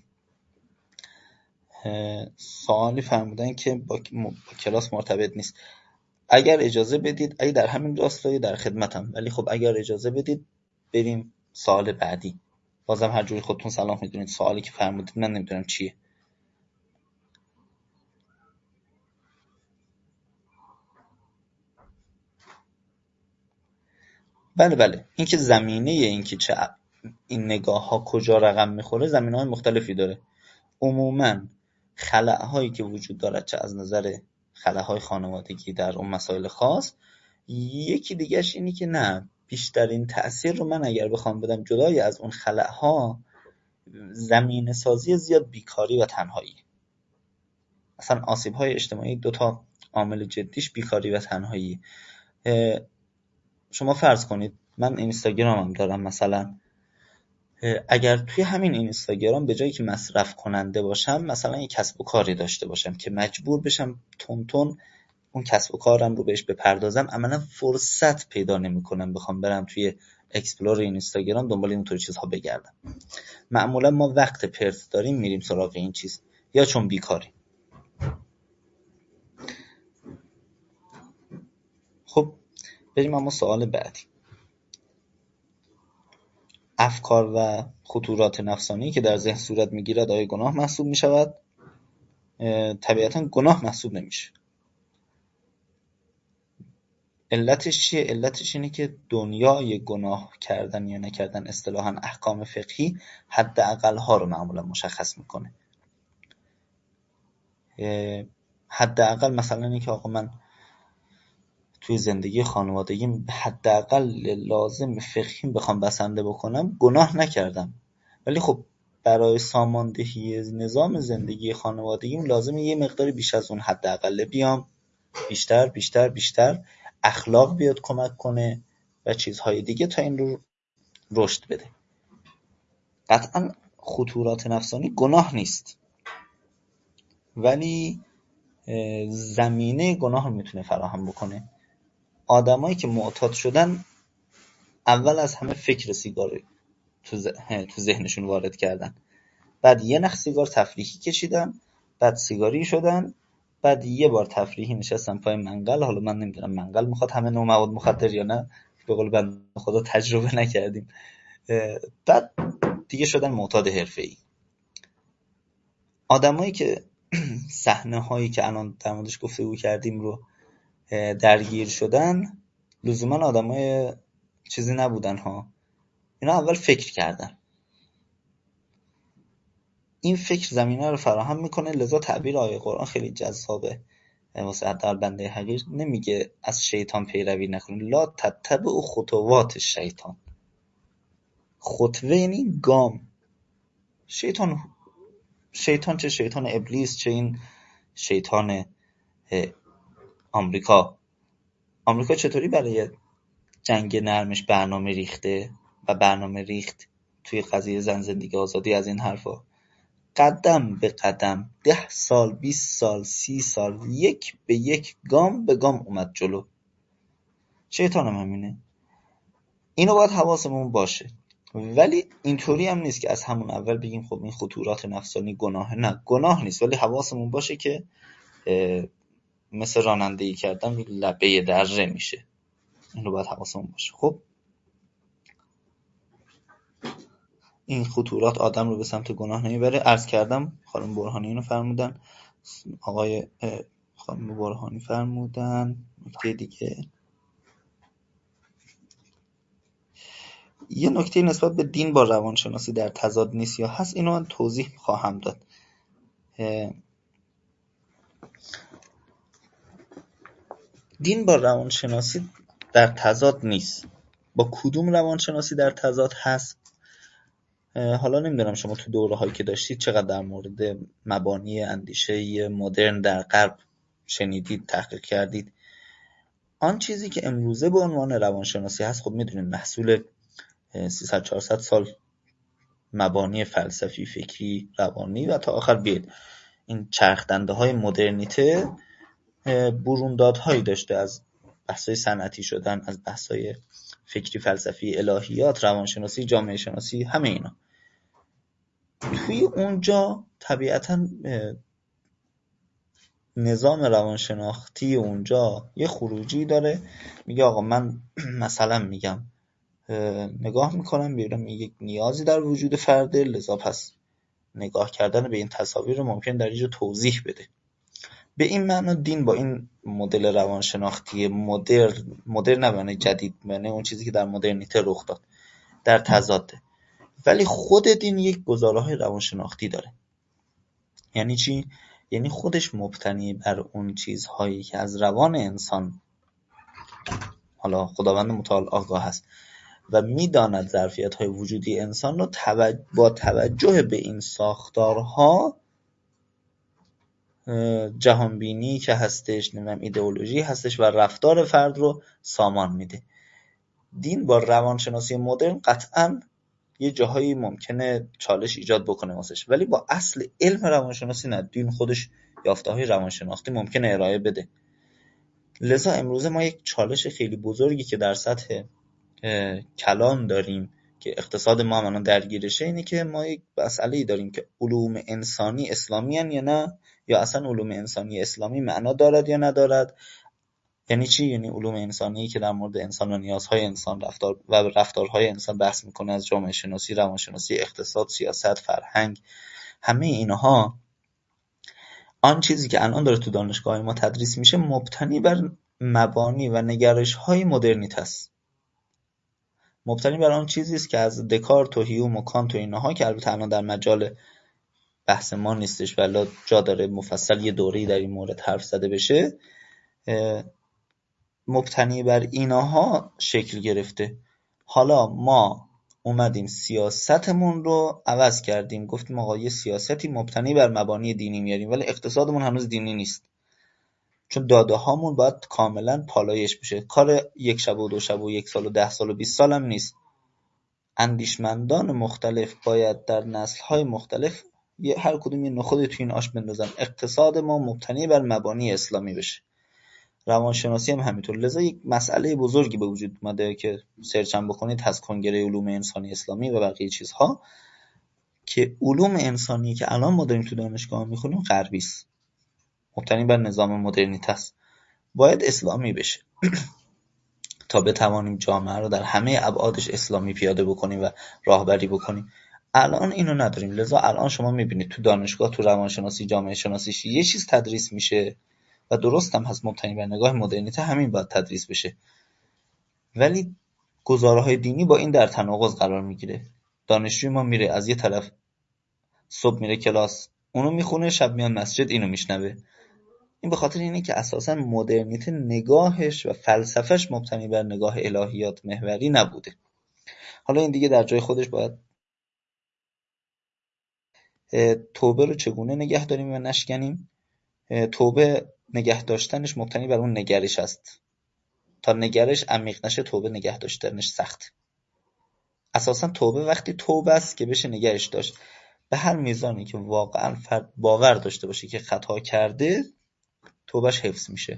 سوالی فرمودن که با, با کلاس مرتبط نیست. اگر اجازه بدید، اگه در همین راستایی در خدمتم، ولی خب اگر اجازه بدید بریم سوال بعدی. بازم هر جوری خودتون سلام میدونید، سوالی که فرمودید من نمیدونم چیه. بله بله، این که زمینه این که چه این نگاه ها کجا رقم میخوره زمینه های مختلفی داره. عموما خلأ هایی که وجود دارد، چه از نظر خلأ های خانوادگی در اون مسائل خاص، یکی دیگهش اینی که نه، بیشترین تأثیر رو من اگر بخوام بدم جدای از اون خلأ ها، زمینه سازی زیاد بیکاری و تنهایی. مثلا آسیب های اجتماعی دو تا عامل جدیش بیکاری و تنهایی. شما فرض کنید من اینستاگرامم دارم، مثلا اگر توی همین اینستاگرام به جایی که مصرف کننده باشم، مثلا یک کسب و کاری داشته باشم که مجبور بشم تون تون اون کسب و کارم رو بهش بپردازم عملا فرصت پیدا نمی‌کنم بخوام برم توی اکسپلور اینستاگرام دنبال اینطور چیزها بگردم. معمولا ما وقت پرت داریم میریم سراغ این چیز، یا چون بیکاریم. خب بریم اما سوال بعدی. افکار و خطورات نفسانی که در ذهن صورت میگیرد آیا گناه محسوب میشود؟ طبیعتا گناه محسوب نمیشه. علتش چیه؟ علتش اینه که دنیای گناه کردن یا نکردن اصطلاحاً احکام فقهی حداقل ها رو معمولا مشخص میکنه. حداقل مثلا اینکه آقا من توی زندگی خانوادگیم حداقل لازم فقهی بخوام بسنده بکنم گناه نکردم، ولی خب برای ساماندهی نظام زندگی خانوادگیم لازمه یه مقداری بیش از اون حداقل بیام، بیشتر بیشتر بیشتر اخلاق بیاد کمک کنه و چیزهای دیگه تا این رو رشد بده. قطعا خطورات نفسانی گناه نیست، ولی زمینه گناه رو میتونه فراهم بکنه. آدمایی که معتاد شدن اول از همه فکر سیگار تو ذهنشون وارد کردن، بعد یه نخ سیگار تفریحی کشیدن، بعد سیگاری شدن، بعد یه بار تفریحی نشستن پای منقل. حالا من نمیدونم منقل میخواد همه نوع مواد مخدر یا نه، به قول بنده خدا تجربه نکردیم. بعد دیگه شدن معتاد حرفه‌ای. آدمایی که صحنه هایی که الان در موردش گفتگو کردیم رو درگیر شدن لزوما آدمای چیزی نبودن ها. اینا اول فکر کردن، این فکر زمینه رو فراهم میکنه. لذا تعبیر آیه قرآن خیلی جذابه واسه حداقل بنده حقیر. نمیگه از شیطان پیروی نکنید، لا تتبعوا خطوات شیطان. خطوه یعنی گام. شیطان شیطان چه شیطان ابلیس، چه این شیطان آمریکا. آمریکا چطوری برای جنگ نرمش برنامه ریخته و برنامه ریخت توی قضیه زن زندگی آزادی از این حرفا. قدم به قدم، ده سال، بیست سال، سی سال، یک به یک، گام به گام اومد جلو. شیطان هم همینه. اینو باید حواسمون باشه. ولی اینطوری هم نیست که از همون اول بگیم خب این خطورات نفسانی گناه. نه، گناه نیست، ولی حواسمون باشه که مثل رانندگی کردن لبه دره میشه. اینو باید حواسمون باشه. خب این خطورات آدم رو به سمت گناه نمیبره. عرض کردم خانم برهانی اینو فرمودن، آقای خانم برهانی فرمودن. نکته دیگه، یه نکته نسبت به دین با روانشناسی در تضاد نیست یا هست، اینو من توضیح خواهم داد. دین با روانشناسی در تضاد نیست. با کدوم روانشناسی در تضاد هست؟ حالا نمیدونم شما تو دوره هایی که داشتید چقدر در مورد مبانی اندیشه مدرن در غرب شنیدید، تحقیق کردید. آن چیزی که امروزه به عنوان روانشناسی هست خب میدونید محصول سیصد چهارصد سال مبانی فلسفی، فکری، روانی و تا آخر بیاد این چرخدنده های مدرنیته بروندادهایی داشته، از بحثای صنعتی شدن، از بحثای فکری، فلسفی، الهیات، روانشناسی، جامعه شناسی، همه اینا. توی اونجا طبیعتاً نظام روانشناختی اونجا یه خروجی داره. میگه آقا من مثلا میگم نگاه میکنم میبینم یک نیازی در وجود فرده، لذا پس نگاه کردن به این تصاویر رو ممکن در اینجا توضیح بده. به این معنا دین با این مدل روانشناختی مدرن مدرن نه جدید، یعنی اون چیزی که در مدرنیته رخ داد، در تضاده. ولی خود دین یک گزاره‌های روانشناختی داره. یعنی چی؟ یعنی خودش مبتنی بر اون چیزهایی که از روان انسان، حالا خداوند متعال آگاه هست و میداند ظرفیت‌های وجودی انسان رو توجه با توجه به این ساختارها جهانبینی که هستش، نمیدونم ایدئولوژی هستش و رفتار فرد رو سامان میده. دین با روانشناسی مدرن قطعاً یه جاهایی ممکنه چالش ایجاد بکنه واسش، ولی با اصل علم روانشناسی نه. دین خودش یافته‌های روانشناختی ممکنه ارائه بده، لذا امروزه ما یک چالش خیلی بزرگی که در سطح کلان داریم که اقتصاد ما الان درگیرشه اینه که ما یک مسئله‌ای داریم که علوم انسانی اسلامی هن یا نه، یا اصلا علوم انسانی اسلامی معنا دارد یا ندارد. یعنی چی؟ یعنی علوم انسانی که در مورد انسان و نیازهای انسان رفتار و رفتارهای انسان بحث میکنه، از جامعه شناسی، روانشناسی، اقتصاد، سیاست، فرهنگ، همه اینها، آن چیزی که الان داره تو دانشگاه ما تدریس میشه مبتنی بر مبانی و نگرش‌های مدرنیته است. مبتنی بر آن چیزی است که از دکارت و هیوم و کانت و اینها که البته الان در مجال بحث ما نیستش ولی جا داره مفصل یه دوره‌ای در این مورد حرف زده بشه، مبتنی بر اینها شکل گرفته. حالا ما اومدیم سیاستمون رو عوض کردیم، گفتیم آقا یه سیاستی مبتنی بر مبانی دینی میاریم، ولی اقتصادمون هنوز دینی نیست، چون داده هامون باید کاملا پالایش بشه. کار یک شب و دو شب و یک سال و ده سال و بیست سال هم نیست. اندیشمندان مختلف باید در نسل‌های مختلف یه هر کدوم یه نخود تو این آش بندازن، اقتصاد ما مبتنی بر مبانی اسلامی بشه. روانشناسی هم همینطور. لذا یک مسئله بزرگی به وجود اومده که سرچ هم بکنید، هست کنگره علوم انسانی اسلامی و بقیه چیزها، که علوم انسانی که الان ما داریم تو دانشگاه میخونیم غربی است، مبتنی بر نظام مدرنیته است، باید اسلامی بشه تا بتوانیم جامعه رو در همه ابعادش اسلامی پیاده بکنیم و راهبری بکنیم. الان اینو نداریم. لذا الان شما میبینید تو دانشگاه، تو روانشناسی، جامعه شناسی یه چیز تدریس میشه و درست هم هست، مبتنی بر نگاه مدرنیته، همین باید تدریس بشه، ولی گزاره‌های دینی با این در تناقض قرار میگیره. دانشجوی ما میره از یه طرف صبح میره کلاس اونو میخونه، شب میاد مسجد اینو میشنوه. این به خاطر اینه که اساساً مدرنیته نگاهش و فلسفهش مبتنی بر نگاه الهیات محوری نبوده. حالا این دیگه در جای خودش باید توبه رو چگونه نگه داریم و نشکنیم. توبه نگه داشتنش مبتنی بر اون نگرش است. تا نگرش عمیق نشه توبه نگه داشتنش سخت. اساساً توبه وقتی توبه است که بشه نگهش داشت. به هر میزانی که واقعاً فرد باور داشته باشه که خطا کرده، توبهش حفظ میشه.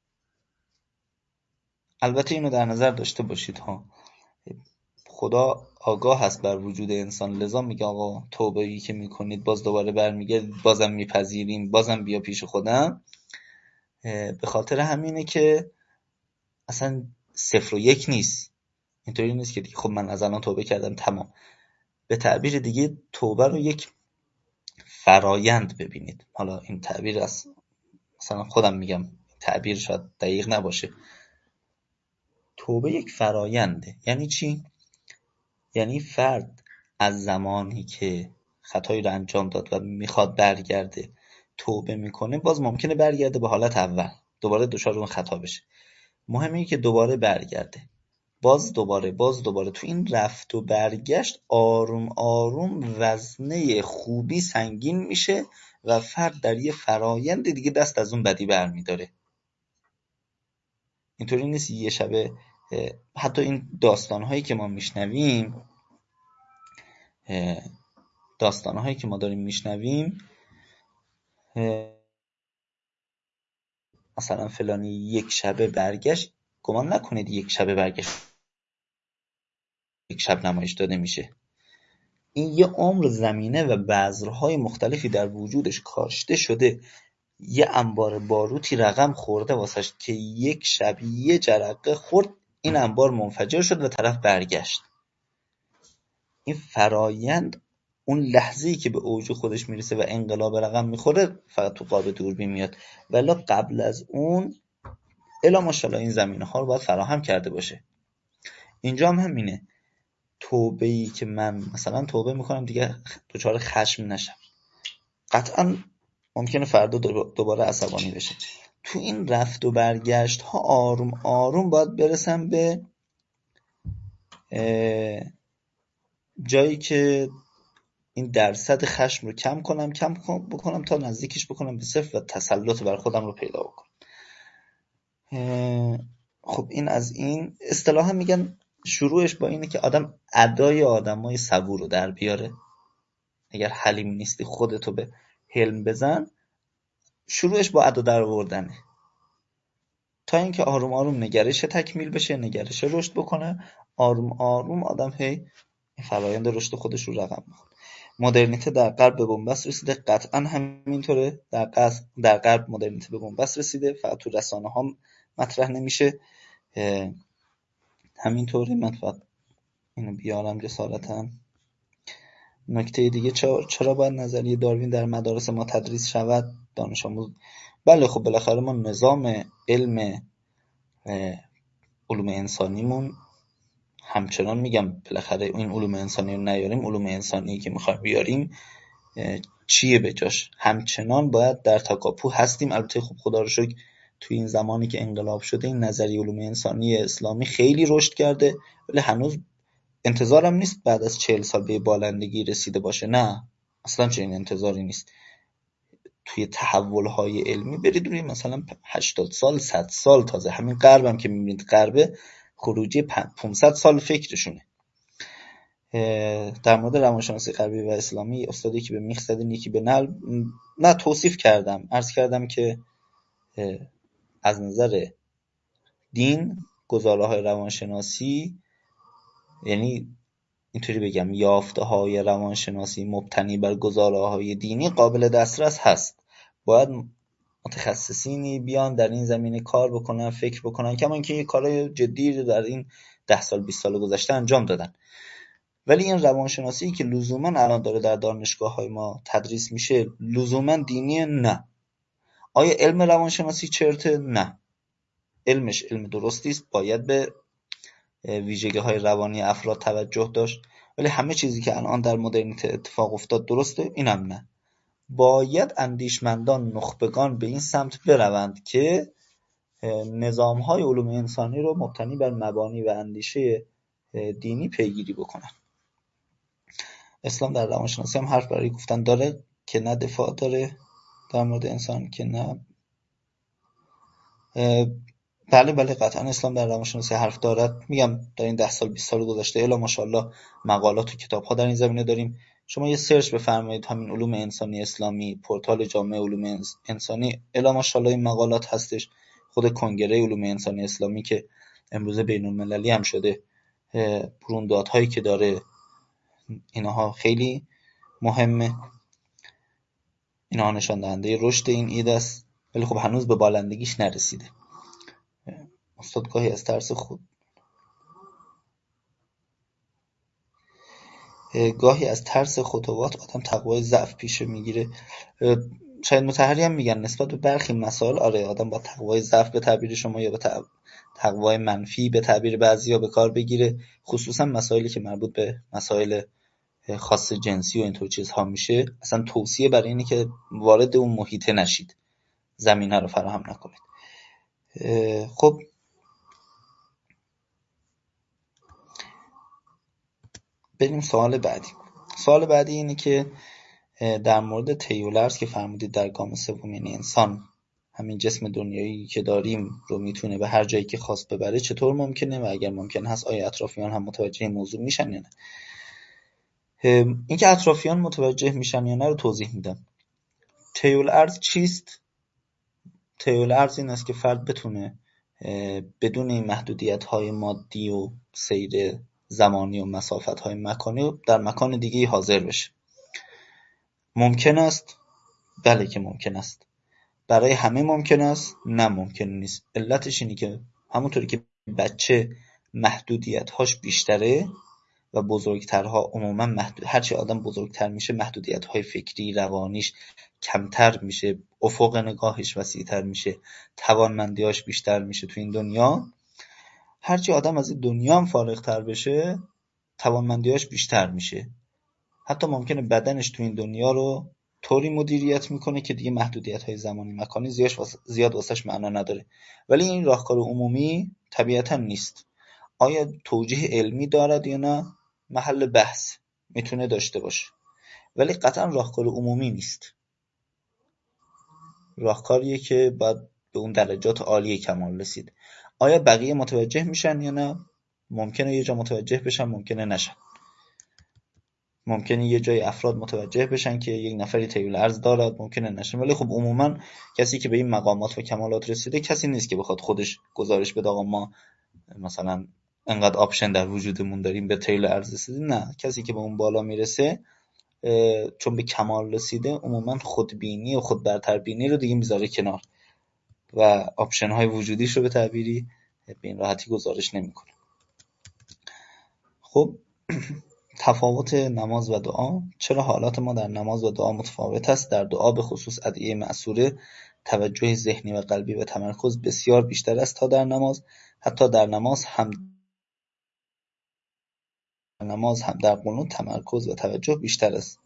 البته اینو در نظر داشته باشید ها، خدا آگاه هست بر وجود انسان، لذا میگه آقا توبه‌ای که میکنید باز دوباره برمیگردید، بازم میپذیریم، بازم بیا پیش خودم. به خاطر همینه که اصلا صفر و یک نیست. اینطوری نیست که دیگه خب من از الان توبه کردم تمام. به تعبیر دیگه توبه رو یک فرایند ببینید. حالا این تعبیر است، مثلا خودم میگم تعبیر شاید دقیق نباشه. توبه یک فراینده. یعنی چی؟ یعنی فرد از زمانی که خطایی رو انجام داد و میخواد برگرده توبه میکنه، باز ممکنه برگرده به حالت اول، دوباره دچار اون خطا بشه. مهمه که دوباره برگرده، باز دوباره باز دوباره تو این رفت و برگشت آروم آروم وزنه خوبی سنگین میشه و فرد در یه فرایند دیگه دست از اون بدی برمیداره. اینطوری نیست یه شبه. حتی این داستانهایی که ما میشنویم داستانهایی که ما داریم میشنویم مثلا فلانی یک شبه برگشت، گمان نکنید یک شبه برگشت یک شب نمایش داده میشه. این یه عمر زمینه و بذرهای مختلفی در وجودش کاشته شده، یه انبار باروتی رقم خورده واسش که یک شب یه جرقه خورد، این انبار منفجر شد و طرف برگشت. این فرایند اون لحظه‌ای که به اوج خودش میرسه و انقلاب رقم میخوره فقط تو قاب دوربین میاد، ولی قبل از اون الا ماشاءالله این زمینه ها رو باید فراهم کرده باشه. اینجا هم همینه. توبه‌ای که من مثلا توبه میکنم دیگه دچار خشم نشم، قطعا ممکنه فردا دوباره عصبانی بشه. تو این رفت و برگشت ها آروم آروم باید برسم به جایی که این درصد خشم رو کم کنم کم بکنم تا نزدیکش بکنم به صفر و تسلط بر خودم رو پیدا بکنم. خب این از این. اصطلاحا میگن شروعش با اینه که آدم ادای آدمای صبور رو در بیاره. اگر حلیم نیستی خودتو به حلم بزن. شروعش با ادا در آوردنه. تا اینکه آروم آروم نگرش تکمیل بشه، نگرش رشد بکنه، آروم آروم آدم هی فرایند رشد خودش رو رقم بخوره. مدرنیته در غرب به بنبست رسیده، قطعا همینطوره. در غرب در غرب مدرنیته به بنبست رسیده، فقط تو رسانه ها مطرح نمیشه. همینطوری من فقط اینو بیارم جسارتاً. نکته دیگه چرا باید نظریه داروین در مدارس ما تدریس شود؟ دانش آموز بله خب بالاخره ما نظام علم علوم انسانیمون همچنان میگم بالاخره این علوم انسانی رو نیاریم، علوم انسانی که میخوایم بیاریم چیه به جاش؟ همچنان باید در تکاپو هستیم. البته خب خدا رو شکر توی این زمانی که انقلاب شده این نظریه علوم انسانی اسلامی خیلی رشد کرده، ولی هنوز انتظارم نیست بعد از چهل سال به بالندگی رسیده باشه. نه اصلا چنین انتظاری نیست. توی تحول‌های علمی برید روی مثلا هشتاد سال صد سال، تازه همین غرب هم که می‌بینید غرب خروجی پانصد سال فکرشونه. در مورد روانشناسی غربی و اسلامی استادی که به میخ زدین یکی به نل، نه توصیف کردم، عرض کردم که از نظر دین گزاره‌های روانشناسی، یعنی اینطوری بگم یافته های روانشناسی مبتنی بر گزاره‌های دینی قابل دسترس هست. باید متخصصینی بیان در این زمینه کار بکنن، فکر بکنن، کما اینکه یه کارهای جدی در این ده سال بیست سال گذشته انجام دادن. ولی این روانشناسی که لزوما الان داره در دانشگاه‌های ما تدریس میشه لزوما دینیه؟ نه. آیا علم روانشناسی چرته؟ نه. علمش علم درستی است، باید به ویژگی‌های روانی افراد توجه داشت، ولی همه چیزی که الان در مدرنیته اتفاق افتاد درسته؟ اینم نه. باید اندیشمندان نخبگان به این سمت بروند که نظام‌های علوم انسانی رو مبتنی بر مبانی و اندیشه دینی پیگیری بکنن. اسلام در روانشناسی هم حرف برای گفتن داره که نه دفاع داره در مورد انسان که نه. بله بله قطعا اسلام در روانشناسی حرف دارد. میگم در این ده سال بیست سال گذشته الا ماشاءالله مقالات و کتاب‌ها در این زمینه داریم. شما یه سرچ بفرمایید همین علوم انسانی اسلامی، پورتال جامعه علوم انسانی، الا ماشاءالله این مقالات هستش. خود کنگره علوم انسانی اسلامی که امروز بین‌المللی هم شده، روندادهایی که داره، اینها خیلی مهمه. اینها نشان دهنده رشد این ایده است، ولی خب هنوز به بالندگیش نرسیده. استاد گاهی از ترس خود گاهی از ترس خطوات آدم تقوای ضعف پیش میگیره. شاید متحری هم میگن نسبت به برخی مسائل آره آدم با تقوای ضعف به تعبیر شما یا به تقوای منفی به تعبیر بعضیا به کار بگیره، خصوصا مسائلی که مربوط به مسائل خاص جنسی و اینطور چیزها میشه. اصلا توصیه برای اینه که وارد اون محیطه نشید، زمینه رو فراهم نکنید. خب بریم سوال بعدی. سوال بعدی اینه که در مورد تیولرز که فرمودید در گام سوم، یعنی انسان همین جسم دنیایی که داریم رو میتونه به هر جایی که خواست ببره، چطور ممکنه و اگر ممکن هست آیا اطرافیان هم متوجه موضوع میشن یا نه؟ اینکه اطرافیان متوجه میشن یا نه رو توضیح میدم. تیولرز چیست؟ تیولرز این است که فرد بتونه بدون این محدودیت‌های مادی و سیر زمانی و مسافت‌های مکانی در مکان دیگه حاضر بشه. ممکن است؟ بله که ممکن است. برای همه ممکن است؟ نه ممکن نیست. علتش اینه که همونطوری که بچه محدودیت‌هاش بیشتره و بزرگترها عموما محدود، هرچی آدم بزرگتر میشه محدودیت‌های فکری روانیش کمتر میشه، افق نگاهش وسیع‌تر میشه، توانمندیاش بیشتر میشه تو این دنیا. هرچی آدم از این دنیا هم فارغ‌تر بشه توانمندیاش بیشتر میشه. حتی ممکنه بدنش تو این دنیا رو طوری مدیریت میکنه که دیگه محدودیت‌های زمانی مکانی زیاد واسش معنا نداره. ولی این راهکار عمومی طبیعتاً نیست. آیا توجیه علمی دارد یا نه؟ محل بحث، میتونه داشته باشه، ولی قطعا راهکار عمومی نیست. راهکاریه که باید به اون درجات عالی کمال رسید. آیا بقیه متوجه میشن یا نه؟ ممکنه یه جا متوجه بشن، ممکنه نشن. ممکنه یه جای افراد متوجه بشن که یک نفری طیل ارز دارد، ممکنه نشه، ولی خب عموما کسی که به این مقامات و کمالات رسیده کسی نیست که بخواد خودش گزارش بده آقا ما مثلا انقدر آپشن در وجودمون داریم به طیل ارز رسیدیم. نه، کسی که به اون بالا میرسه چون به کمال رسیده عموما خودبینی و خود برتربینی رو دیگه میذاره کنار و آپشن های وجودیش رو به تعبیری به این راحتی گزارش نمیکنه. خب تفاوت نماز و دعا. چرا حالات ما در نماز و دعا متفاوت است؟ در دعا به خصوص ادعیه مأثوره توجه ذهنی و قلبی و تمرکز بسیار بیشتر است تا در نماز. حتی در نماز هم در نماز هم در قنوت تمرکز و توجه بیشتر است.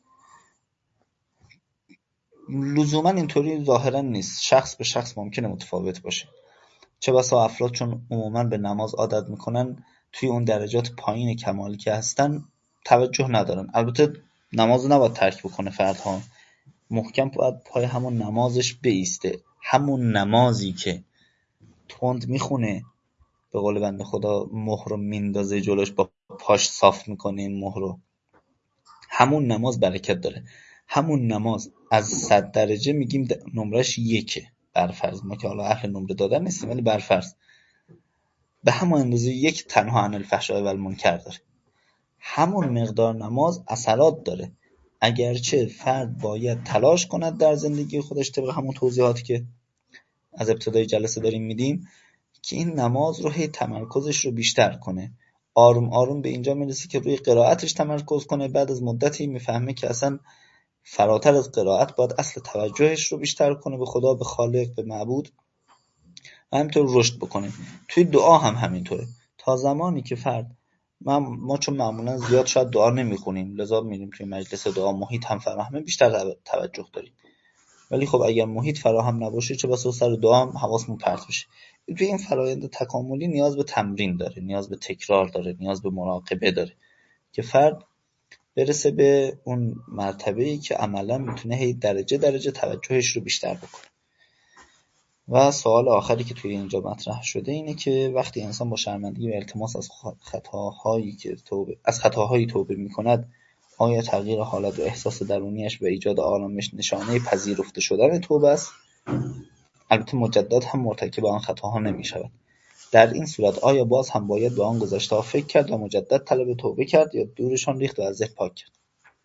لزوما اینطوری ظاهرا نیست، شخص به شخص ممکنه متفاوت باشه. چه بسا افراد چون عموما به نماز عادت میکنن توی اون درجات پایین کمالی که هستن توجه ندارن. البته نماز نباید ترک بکنه فردها، محکم باید پای همون نمازش بیسته. همون نمازی که تند میخونه، به قول بنده خدا مهر رو میندازه جلوش، با پاش صاف میکنه این مهر رو، همون نماز برکت داره. همون نماز از صد درجه میگیم نمرش یکه، برفرض. ما که حالا اهل نمره دادن نیستیم ولی برفرض به همون اندازه یک تنها عن الفحشاء و المنکر داره. همون مقدار نماز اثرات داره، اگرچه فرد باید تلاش کند در زندگی خودش طبق همون توضیحاتی که از ابتدای جلسه داریم میدیم که این نماز رو هی تمرکزش رو بیشتر کنه. آروم آروم به اینجا میرسه که روی قرائتش تمرکز کنه. بعد از مدتی میفهمه که اصلا فراتر از قرائت باید اصل توجهش رو بیشتر کنه به خدا، به خالق، به معبود، و همینطور رشد بکنه. توی دعا هم همینطوره. تا زمانی که فرد ما, ما چون معمولا زیاد شاید دعا نمیخونیم، لذا میریم توی مجلس دعا، محیط هم فراهمه، بیشتر توجه داریم. ولی خب اگر محیط فراهم نباشه چه بسا سر دعا هم حواسمون پرت بشه. توی این فرایند تکاملی نیاز به تمرین داره، نیاز به تکرار داره، نیاز به مراقبه داره که فرد برسه به اون مرتبه‌ای که عملا میتونه هی درجه درجه توجهش رو بیشتر بکنه. و سوال آخری که توی اینجا مطرح شده اینه که وقتی انسان با شرمندگی و التماس از خطاهایی که توبه از خطاهایی توبه میکند، آیا تغییر حالت و احساس درونیش و ایجاد آرامش نشانه پذیرفته شدن توبه است؟ البته مجدد هم مرتکب آن خطاها نمیشود. در این صورت آیا باز هم باید به آن گذشته‌ها فکر کرد و مجدد طلب توبه کرد یا دورشان ریخت و از ذهن پاک کرد؟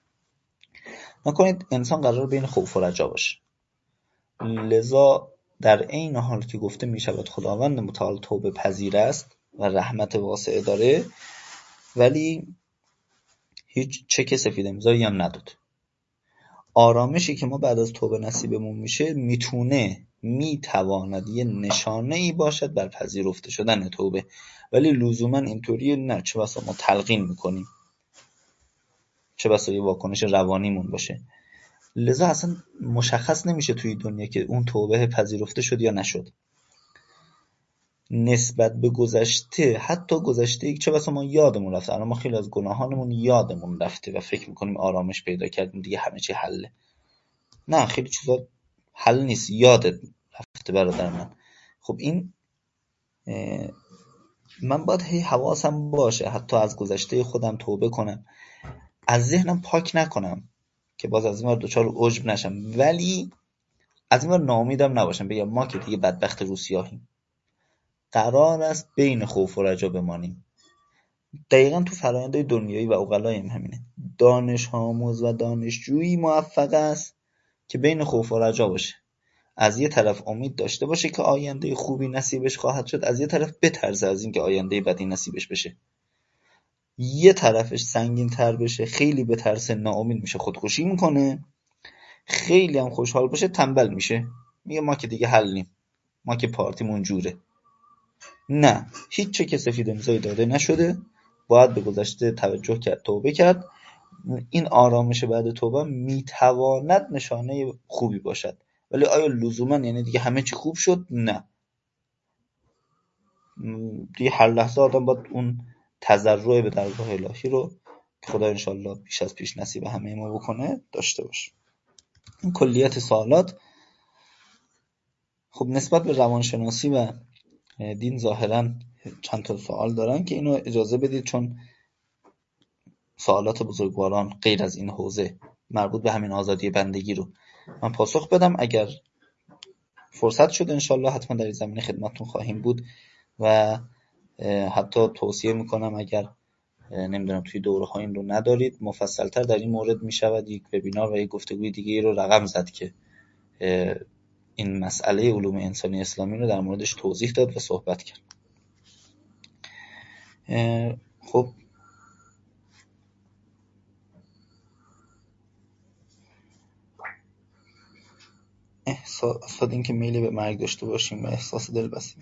نکنید انسان قرار بین خوف و رجا باشه. لذا در عین حال که گفته می شود خداوند متعال توبه پذیر است و رحمت واسعه داره، ولی هیچ چک سفید امضایی هم نداد. آرامشی که ما بعد از توبه نصیبمون میشه میتونه میتواند یه نشانه ای باشد بر پذیرفته شدن توبه، ولی لزوما اینطوری نه. چه بسا ما تلقین میکنیم، چه بسا یه واکنش روانیمون باشه. لذا اصلا مشخص نمیشه توی دنیا که اون توبه پذیرفته شد یا نشد. نسبت به گذشته، حتی گذشته چه بسا ما یادمون رفته، الان ما خیلی از گناهانمون یادمون رفته و فکر میکنیم آرامش پیدا کردیم دیگه همه چی حله. نه، خیلی چیزا حل نیست، یادت رفته برادر من. خب این من باید هی حواسم باشه حتی از گذشته خودم توبه کنم، از ذهنم پاک نکنم که باز از این ور دوچار عجب نشم، ولی از این ور ناامیدم نباشم، بگم ما که دیگه بدبخت روسیاهیم. قرار است بین خوف و رجا بمانیم. دقیقا تو فرآیندهای دنیایی و عقلایی هم همینه. دانش آموز و دانشجویی موفق است که بین خوف و رجا باشه. از یه طرف امید داشته باشه که آینده خوبی نصیبش خواهد شد، از یه طرف بترسه از این که آینده بدی نصیبش بشه. یه طرفش سنگین تر بشه، خیلی بترسه، ناامید میشه، خودکشی میکنه. خیلی هم خوشحال باشه، تنبل میشه، میگه ما که دیگه حل نیم، ما که پارتیمون جوره. نه، هیچ چک سفید امضایی داده نشده، باید به گذشته توجه کرد، توبه کرد. این آرامش بعد توبه میتواند نشانه خوبی باشد، ولی آیا لزوما یعنی دیگه همه چی خوب شد؟ نه، دیگه هر لحظه آدم باید اون تضرع به درگاه الهی رو که خدا انشالله بیش از پیش نصیب همه ما بکنه داشته باشه. این کلیت سوالات. خب نسبت به روانشناسی و دین ظاهرا چند تا سوال دارن که اینو اجازه بدید چون سوالات بزرگواران غیر از این حوزه مربوط به همین آزادی بندگی رو من پاسخ بدم. اگر فرصت شد انشالله حتما در این زمینه خدمتتون خواهیم بود و حتی توصیه میکنم اگر نمیدونم توی دوره ها این رو ندارید، مفصلتر در این مورد میشود یک وبینار و یک گفتگوی دیگه رو رقم زد که این مسئله علوم انسانی اسلامی رو در موردش توضیح داد و صحبت کرد. خب احساس این که میلی به مرگ داشته باشیم و احساس دلبستگی.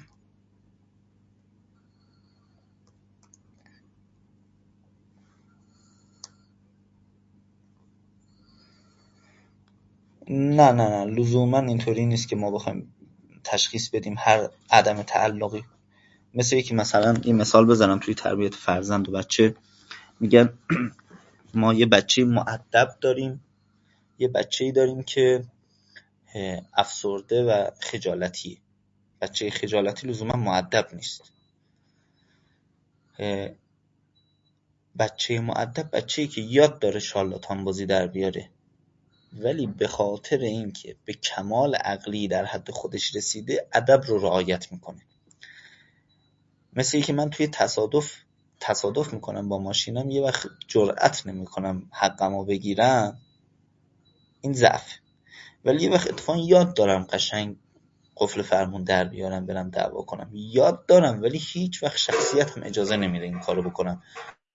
نه نه نه لزوما اینطوری نیست که ما بخوایم تشخیص بدیم هر عدم تعلقی. مثل یکی مثلا این مثال بزنم توی تربیت فرزند و بچه، میگن ما یه بچه مؤدب داریم، یه بچه‌ای داریم که افسرده و خجالتی. بچه خجالتی لزوما مؤدب نیست. بچه مؤدب بچه‌ای که یاد داره شارلاتان بازی در بیاره، ولی به خاطر اینکه به کمال عقلی در حد خودش رسیده ادب رو رعایت میکنه. مثل اینکه من توی تصادف تصادف میکنم با ماشینم، یه وقت جرأت نمیکنم حقمو بگیرم، این ضعف. ولی یه وقت اتفاقا یاد دارم قشنگ قفل فرمون در بیارم برم دعوا کنم، یاد دارم ولی هیچ وقت شخصیتم اجازه نمیده این کارو بکنم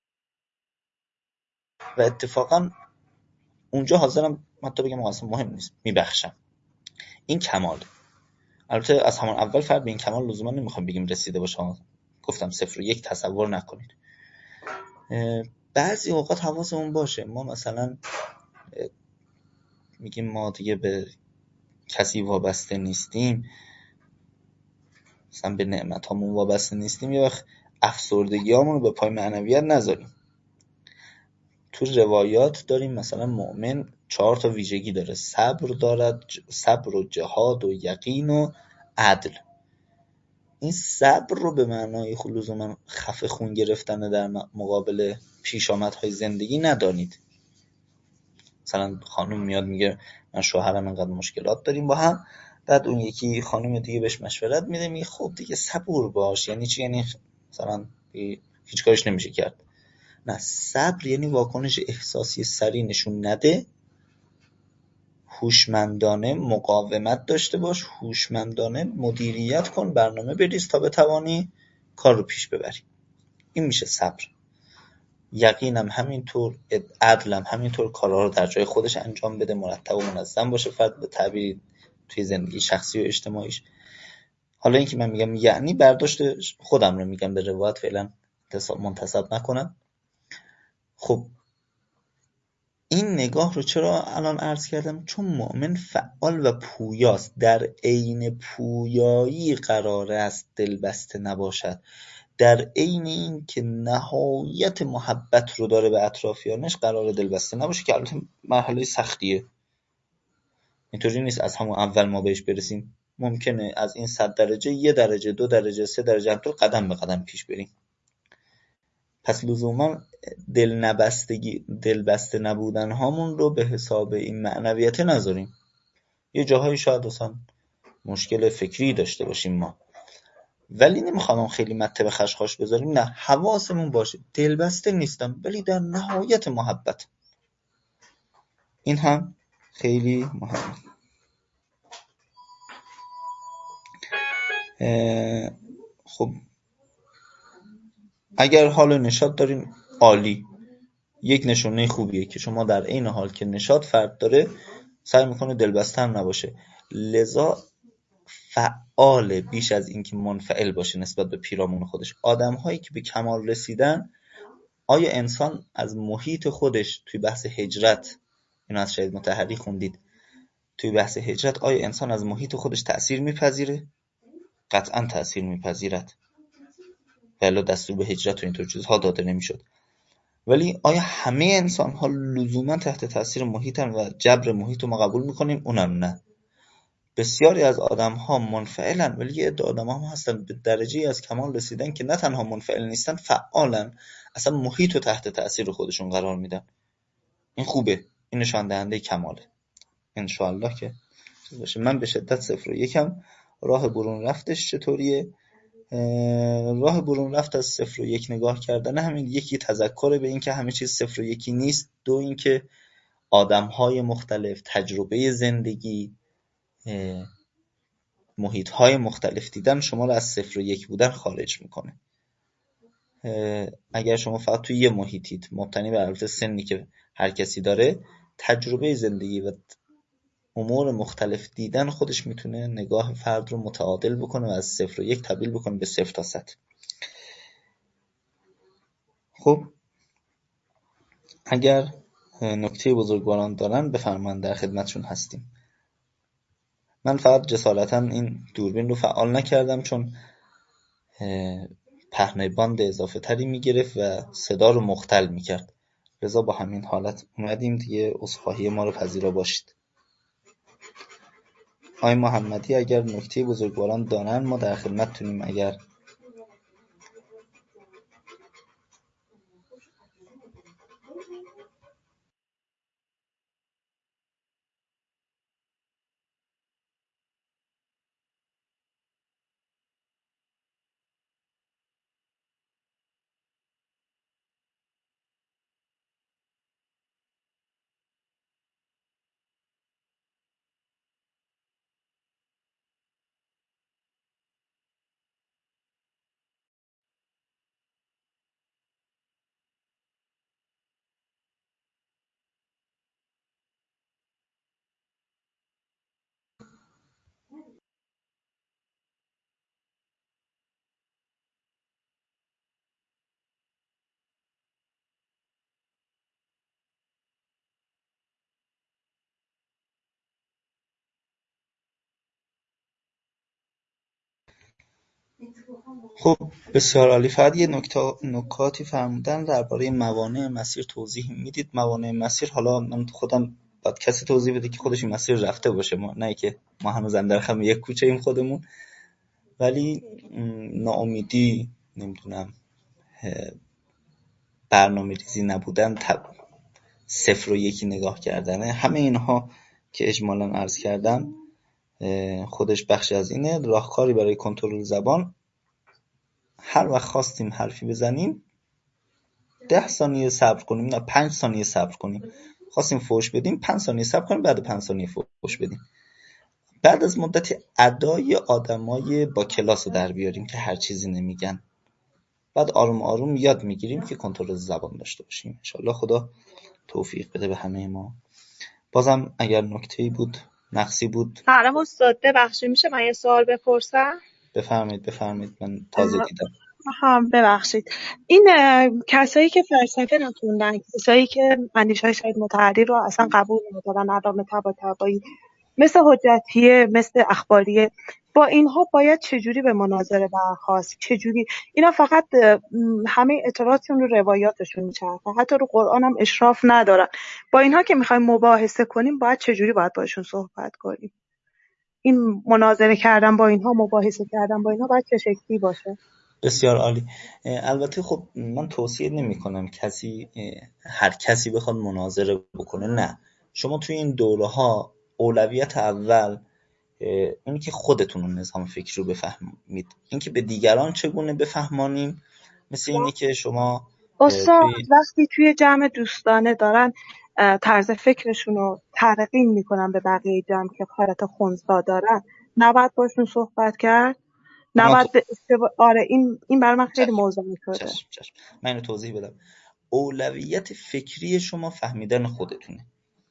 و اتفاقا اونجا حاضرم حتی بگم اصلا مهم نیست، میبخشم. این کمال. البته از همون اول فرد به این کمال لزوما نمیخوام بگیم رسیده باشه، گفتم صفر و یک تصور نکنید. بعضی اوقات حواسمون باشه، ما مثلا میگیم ما دیگه به کسی وابسته نیستیم، مثلا به نعمتامون وابسته نیستیم، یه وقت افسردگیامون رو به پای معنویت نذاریم. تو روایات داریم مثلا مؤمن چهار تا ویژگی داره، صبر دارد، صبر و جهاد و یقین و عدل. این صبر رو به معنای لزوما خفه خون گرفتن در مقابل پیشامدهای زندگی ندانید. مثلا خانم میاد میگه من شوهرم انقدر مشکلات داریم با هم، بعد اون یکی خانم دیگه بهش مشورت میده، میگه خب دیگه صبور باش. یعنی چی؟ یعنی مثلا هیچ کارش نمیشه کرد. نه، صبر یعنی واکنش احساسی سریع نشون نده، هوشمندانه مقاومت داشته باش، هوشمندانه مدیریت کن، برنامه بریز تا بتوانی کار رو پیش ببری. این میشه صبر. یقینم همینطور، عدلم همینطور، کارها رو در جای خودش انجام بده، مرتب و منظم باشه فرد به تعبیر توی زندگی شخصی و اجتماعیش. حالا اینکه من میگم یعنی برداشت خودم رو میگم، به روایت فعلا منتسب نکنم. خب این نگاه رو چرا الان عرض کردم؟ چون مؤمن فعال و پویاست، در عین پویایی قرار است دلبسته نباشد، در عین این که نهایت محبت رو داره به اطرافیانش قرار دلبسته نباشه، که البته مرحله سختیه. اینطوری نیست از همون اول ما بهش برسیم. ممکنه از این صد درجه یه درجه، دو درجه، سه درجه همطور قدم به قدم پیش بریم. پس لزوما دل نبستگی دلبسته نبودن هامون رو به حساب این معنویت نذاریم. یه جاهایی شاید اصلا مشکل فکری داشته باشیم ما، ولی نمیخوام خیلی مته به خشخاش بذاریم. نه، حواسمون باشه دلبسته نیستم ولی در نهایت محبت. این هم خیلی مهمه. خب اگر حال نشاط دارین عالی، یک نشونه خوبیه که شما در عین حال که نشاط فرد داره سعی میکنه دلبسته هم نباشه، لذا فعال بیش از این که منفعل باشه نسبت به پیرامون خودش. آدم هایی که به کمال رسیدن، آیا انسان از محیط خودش، توی بحث هجرت اینو از شهید مطهری خوندید، توی بحث هجرت آیا انسان از محیط خودش تأثیر میپذیره؟ قطعا تأثیر میپذیرد، ولی دستور به هجرت و اینطور چیزها داده نمیشد. ولی آیا همه انسان ها لزوما تحت تأثیر محیطن و جبر محیط رو ما قبول میکنیم؟ اونم نه. بسیاری از آدم ها منفعلن، ولی یه عده آدم ها هستن به درجه از کمال رسیدن که نه تنها منفعل نیستن، فعالن. اصلا محیط رو تحت تأثیر خودشون قرار میدن. این خوبه، این نشان دهنده کماله. انشالله که باشه. من به شدت صفر و یکم. راه برون رفتش چطوریه؟ راه برون رفت از صفر و یک نگاه کردن همین یکی تذکر به این که همه چیز صفر و یکی نیست. دو اینکه آدم‌های مختلف، تجربه زندگی، محیط‌های مختلف دیدن شما رو از صفر و یک بودن خارج میکنه. اگر شما فقط توی یه محیطید، مبتنی بر البته سنی که هر کسی داره، تجربه زندگی و امور مختلف دیدن خودش میتونه نگاه فرد رو متعادل بکنه و از صفر و یک تبدیل بکنه به صفر تا صد. خب اگر نکته بزرگواران دارن بفرمایید، در خدمتشون هستیم. من فقط جسارتا این دوربین رو فعال نکردم چون پهنه باند اضافه تری میگرفت و صدا رو مختل میکرد، لذا با همین حالت اومدیم دیگه. عذرخواهی ما رو پذیرا باشید. آقای محمدی اگر نکته بزرگواران دارن ما در خدمتتونیم. اگر خب بسیار عالی. فقط یه نکته نکاتی فرمودن درباره موانع مسیر توضیح میدید. موانع مسیر، حالا من خودم باید کسی توضیح بده که خودش این مسیر رفته باشه، ما نه که ما هنوز در خم یک کوچه ایم خودمون. ولی ناامیدی، نمیدونم برنامه ریزی نبودن، تب صفر و یکی نگاه کردنه، همه اینها که اجمالاً عرض کردم خودش بخشی از اینه. راهکاری برای کنترل زبان، هر وقت خواستیم حرفی بزنیم ده ثانیه صبر کنیم، نه پنج ثانیه صبر کنیم. خواستیم فوش بدیم پنج ثانیه صبر کنیم، بعد پنج ثانیه فوش بدیم. بعد از مدتی ادای آدمای با کلاس رو در بیاریم که هر چیزی نمیگن. بعد آروم آروم یاد میگیریم که کنترل زبان داشته باشیم. انشالله خدا توفیق بده به همه ما. بازم اگر نکته‌ای بود، نقصی بود. سلام استاد، ببخشید میشه من یه سوال بپرسم؟ بفرمایید بفرمایید من تازه دیدم. ها ببخشید. این کسایی که فلسفه نخوندن، کسایی که اندیشه‌های شاید متحری رو اصلا قبول ندارن، علامه طباطبایی، مثل حجتیه، مثل اخباریه، با اینها باید چجوری به مناظره برخاست؟ چجوری؟ اینا فقط همه اعتراضشون رو روایاتشون میچرخه، حتی رو قرآن هم اشراف ندارن. با اینها که میخوایم مباحثه کنیم باید چجوری باید باشون صحبت کنیم؟ این مناظره کردن با اینها، مباحثه کردن با اینها باید چه شکلی باشه؟ بسیار عالی. البته خب من توصیه نمی کنم کسی هر کسی بخواد مناظره بکنه، نه. شما توی این دوره ها اولویت اول اینی که خودتون اون نظام فکری رو بفهمید. این که به دیگران چگونه بفهمانیم مثل اینه که شما استاد توی وقتی توی جمع دوستانه دارن طرز فکرشون رو ترقیم میکنن به بقیه جمع که حالت خنثی دارن، نباید باشون صحبت کرد؟ نباید به اشتباه... آره این این برای من خیلی موضوع شده. چشم چشم من اینو توضیح بدم. اولویت فکری شما فهمیدن خودتونه،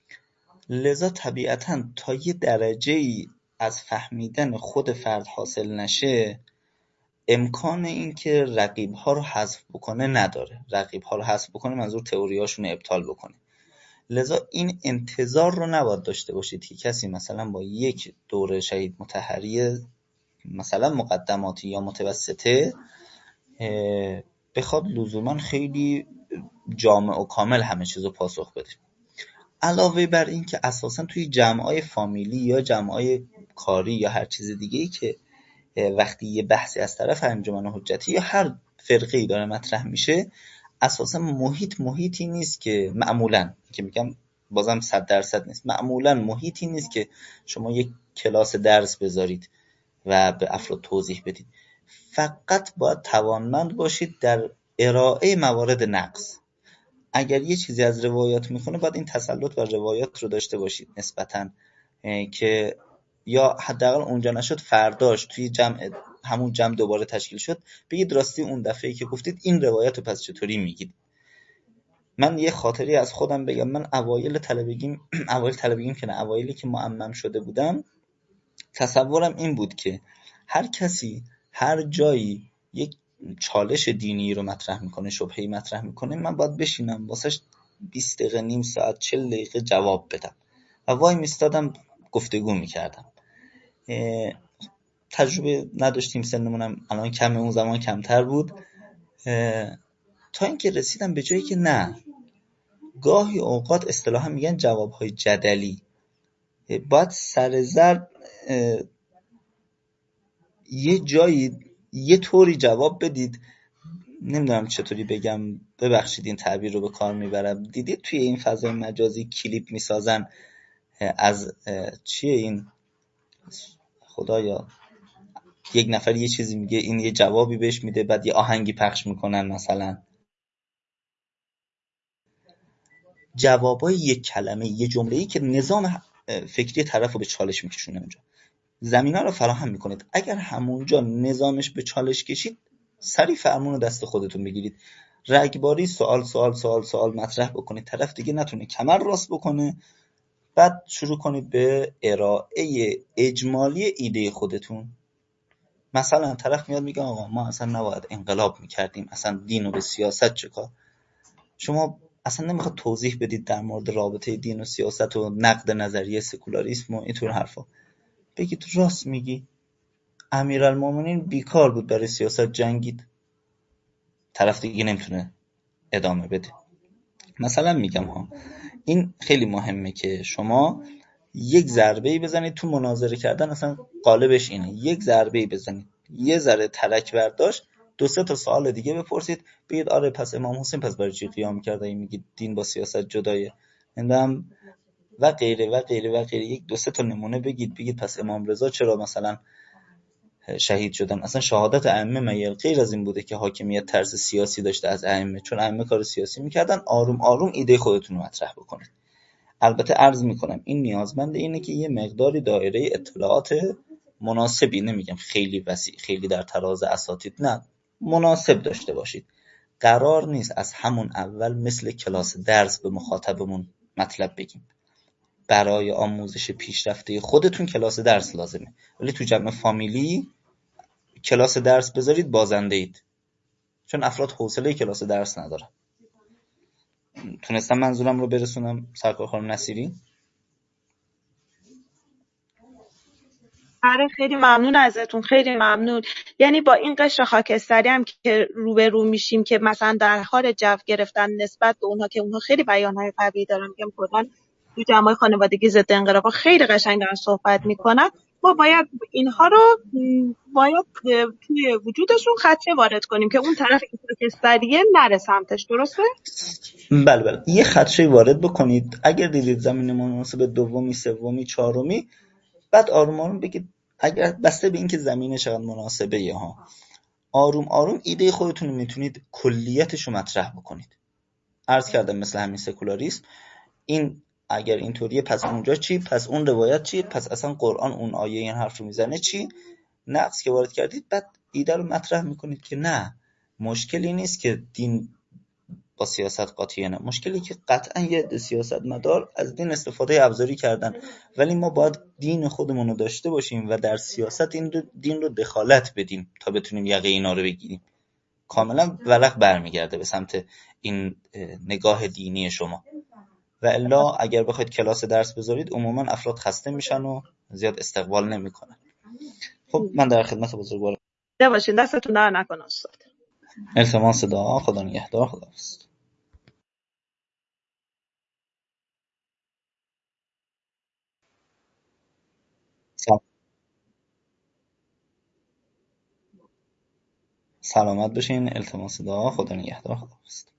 لذا طبیعتاً تا یه درجه‌ای از فهمیدن خود فرد حاصل نشه امکان این که رقیب‌ها رو حذف بکنه نداره. رقیب‌ها رو حذف بکنه منظور تئوری‌هاشون رو ابطال بکنه. لذا این انتظار رو نباید داشته باشید که کسی مثلا با یک دوره شهید مطهری مثلا مقدماتی یا متوسطه بخواد لزوما خیلی جامع و کامل همه چیزو پاسخ بده. علاوه بر این که اساسا توی جمع‌های فامیلی یا جمع‌های کاری یا هر چیز دیگه‌ای که وقتی یه بحثی از طرف انجمن حجتی یا هر فرقه‌ای داره مطرح میشه، اساسا محیط محیطی نیست که معمولا که میگم بازم صد درصد نیست، معمولا محیطی نیست که شما یک کلاس درس بذارید و به افراد توضیح بدید. فقط باید توانمند باشید در ارائه موارد نقص. اگر یه چیزی از روایات میخونه باید این تسلط بر روایات رو داشته باشید نسبتاً، که یا حداقل اونجا نشد فرداش توی جمع همون جمع دوباره تشکیل شد بگید راستی اون دفعه‌ای که گفتید این روایت رو پس چطوری میگید. من یه خاطری از خودم بگم. من اوایل طلبگیم اوایل طلبگیم که نه اوایلی که معمم شده بودم، تصورم این بود که هر کسی هر جایی یک چالش دینی رو مطرح میکنه، شبهه‌ای مطرح میکنه، من باید بشینم واسش بیست دقیقه، نیم ساعت، چهل دقیقه جواب بدم و وای میستادم گفتگو میکردم. تجربه نداشتیم، سنمونم الان کم، اون زمان کمتر بود، تا اینکه رسیدم به جایی که نه، گاهی اوقات اصطلاحا میگن جوابهای جدلی باید سر ضرب یه جایی یه طوری جواب بدید. نمیدونم چطوری بگم، ببخشید این تعبیر رو به کار میبرم. دیدید توی این فضای مجازی کلیپ میسازن از چیه این خدایا، یک نفر یه چیزی میگه، این یه جوابی بهش میده، بعد یه آهنگی پخش میکنن، مثلا جوابای یک کلمه، یه جمله‌ای که نظام فکری طرف رو به چالش میکشونه. اونجا زمینه رو فراهم میکنید. اگر همونجا نظامش به چالش کشید، سریع فرمون رو دست خودتون بگیرید، رگباری سوال سوال سوال سوال مطرح بکنید، طرف دیگه نتونه کمر راست بکنه، بعد شروع کنید به ارائه اجمالی ایده خودتون. مثلا طرف میاد میگه آقا ما اصلا نباید انقلاب میکردیم، اصلا دین و به سیاست چکار. شما اصلا نمیخواد توضیح بدید در مورد رابطه دین و سیاست و نقد نظریه سکولاریسم و اینطور حرفا. بگید راست میگی، امیرالمومنین بیکار بود برای سیاست جنگید، طرف دیگه نمیتونه ادامه بده. مثلا میگم ها، این خیلی مهمه که شما یک ضربه‌ای بزنید تو مناظره کردن. اصلا قالبش اینه یک ضربه‌ای بزنید، یه ذره ترک برداشت، دو سه تا سوال دیگه بپرسید، بگید آره پس امام حسین پس برای چی قیام کرد؟ این میگید دین با سیاست جدایه، اندم و غیره و غیره و غیره. یک دو سه تا نمونه بگید، بگید پس امام رضا چرا مثلا شهید شدن؟ اصلا شهادت ائمه مگر غیر از این بوده که حاکمیت ترس سیاسی داشته از ائمه؟ چون ائمه کار سیاسی میکردن. آروم آروم ایده خودتون رو مطرح بکنید. البته عرض میکنم این نیازمند اینه که یه مقداری دایره اطلاعات مناسبی، نمیگم خیلی وسیع، خیلی در تراز اساتید، نه، مناسب داشته باشید. قرار نیست از همون اول مثل کلاس درس به مخاطبمون مطلب بگیم. برای آموزش پیشرفته خودتون کلاس درس لازمه، ولی تو جمع فامیلی کلاس درس بذارید بازنده اید، چون افراد حوصله کلاس درس ندارن. تونستم منظورم رو برسونم سرکار خانم نصیری؟ آره خیلی ممنون ازتون، خیلی ممنون. یعنی با این قشر خاکستری هم که روبرو میشیم که مثلا در حال جو گرفتن نسبت به اونها که اونها خیلی بیانهای قوی دارن، میگم کلا تو جمعای خانوادگی ضد انقلاب خیلی قشنگ دارن صحبت میکنن، ما باید اینها رو م، باید اه، توی وجودشون خدشه وارد کنیم که اون طرف این خاکستریه نره سمتش. درسته؟ بله بله، یه خدشه وارد بکنید. اگر دیدید زمین مناسب دومی، سومی، چهارمی، بعد آروم آروم بگید، اگر بسته به این که زمین چقدر مناسبه یه ها، آروم آروم ایده خودتون رو میتونید کلیتش رو مطرح بکنید. عرض کردم مثل همین سکولاریسم، این اگر اینطوریه پس اونجا چی؟ پس اون روایت چی؟ پس اصلا قرآن اون آیه این حرف رو میزنه چی؟ نقص که وارد کردید، بعد ایده رو مطرح میکنید که نه، مشکلی نیست که دین با سیاست قاطیه، نه، مشکلی که قطعا یه سیاستمدار از دین استفاده ابزاری کردن، ولی ما باید دین خودمون رو داشته باشیم و در سیاست این رو دین رو دخالت بدیم تا بتونیم یقه اینا رو بگیریم. کاملا ورق برمیگرده به سمت این نگاه دینی شما، و الا اگر بخواید کلاس درس بذارید عموما افراد خسته میشن و زیاد استقبال نمیکنن. خب من در خدمت بزرگوارم. ده باشین، دستتون در نکنه استاد. التماس دعا. خدا نگهدار. خداحافظ. سلامت باشین. التماس دعا. خدا نگهدار. خداحافظ.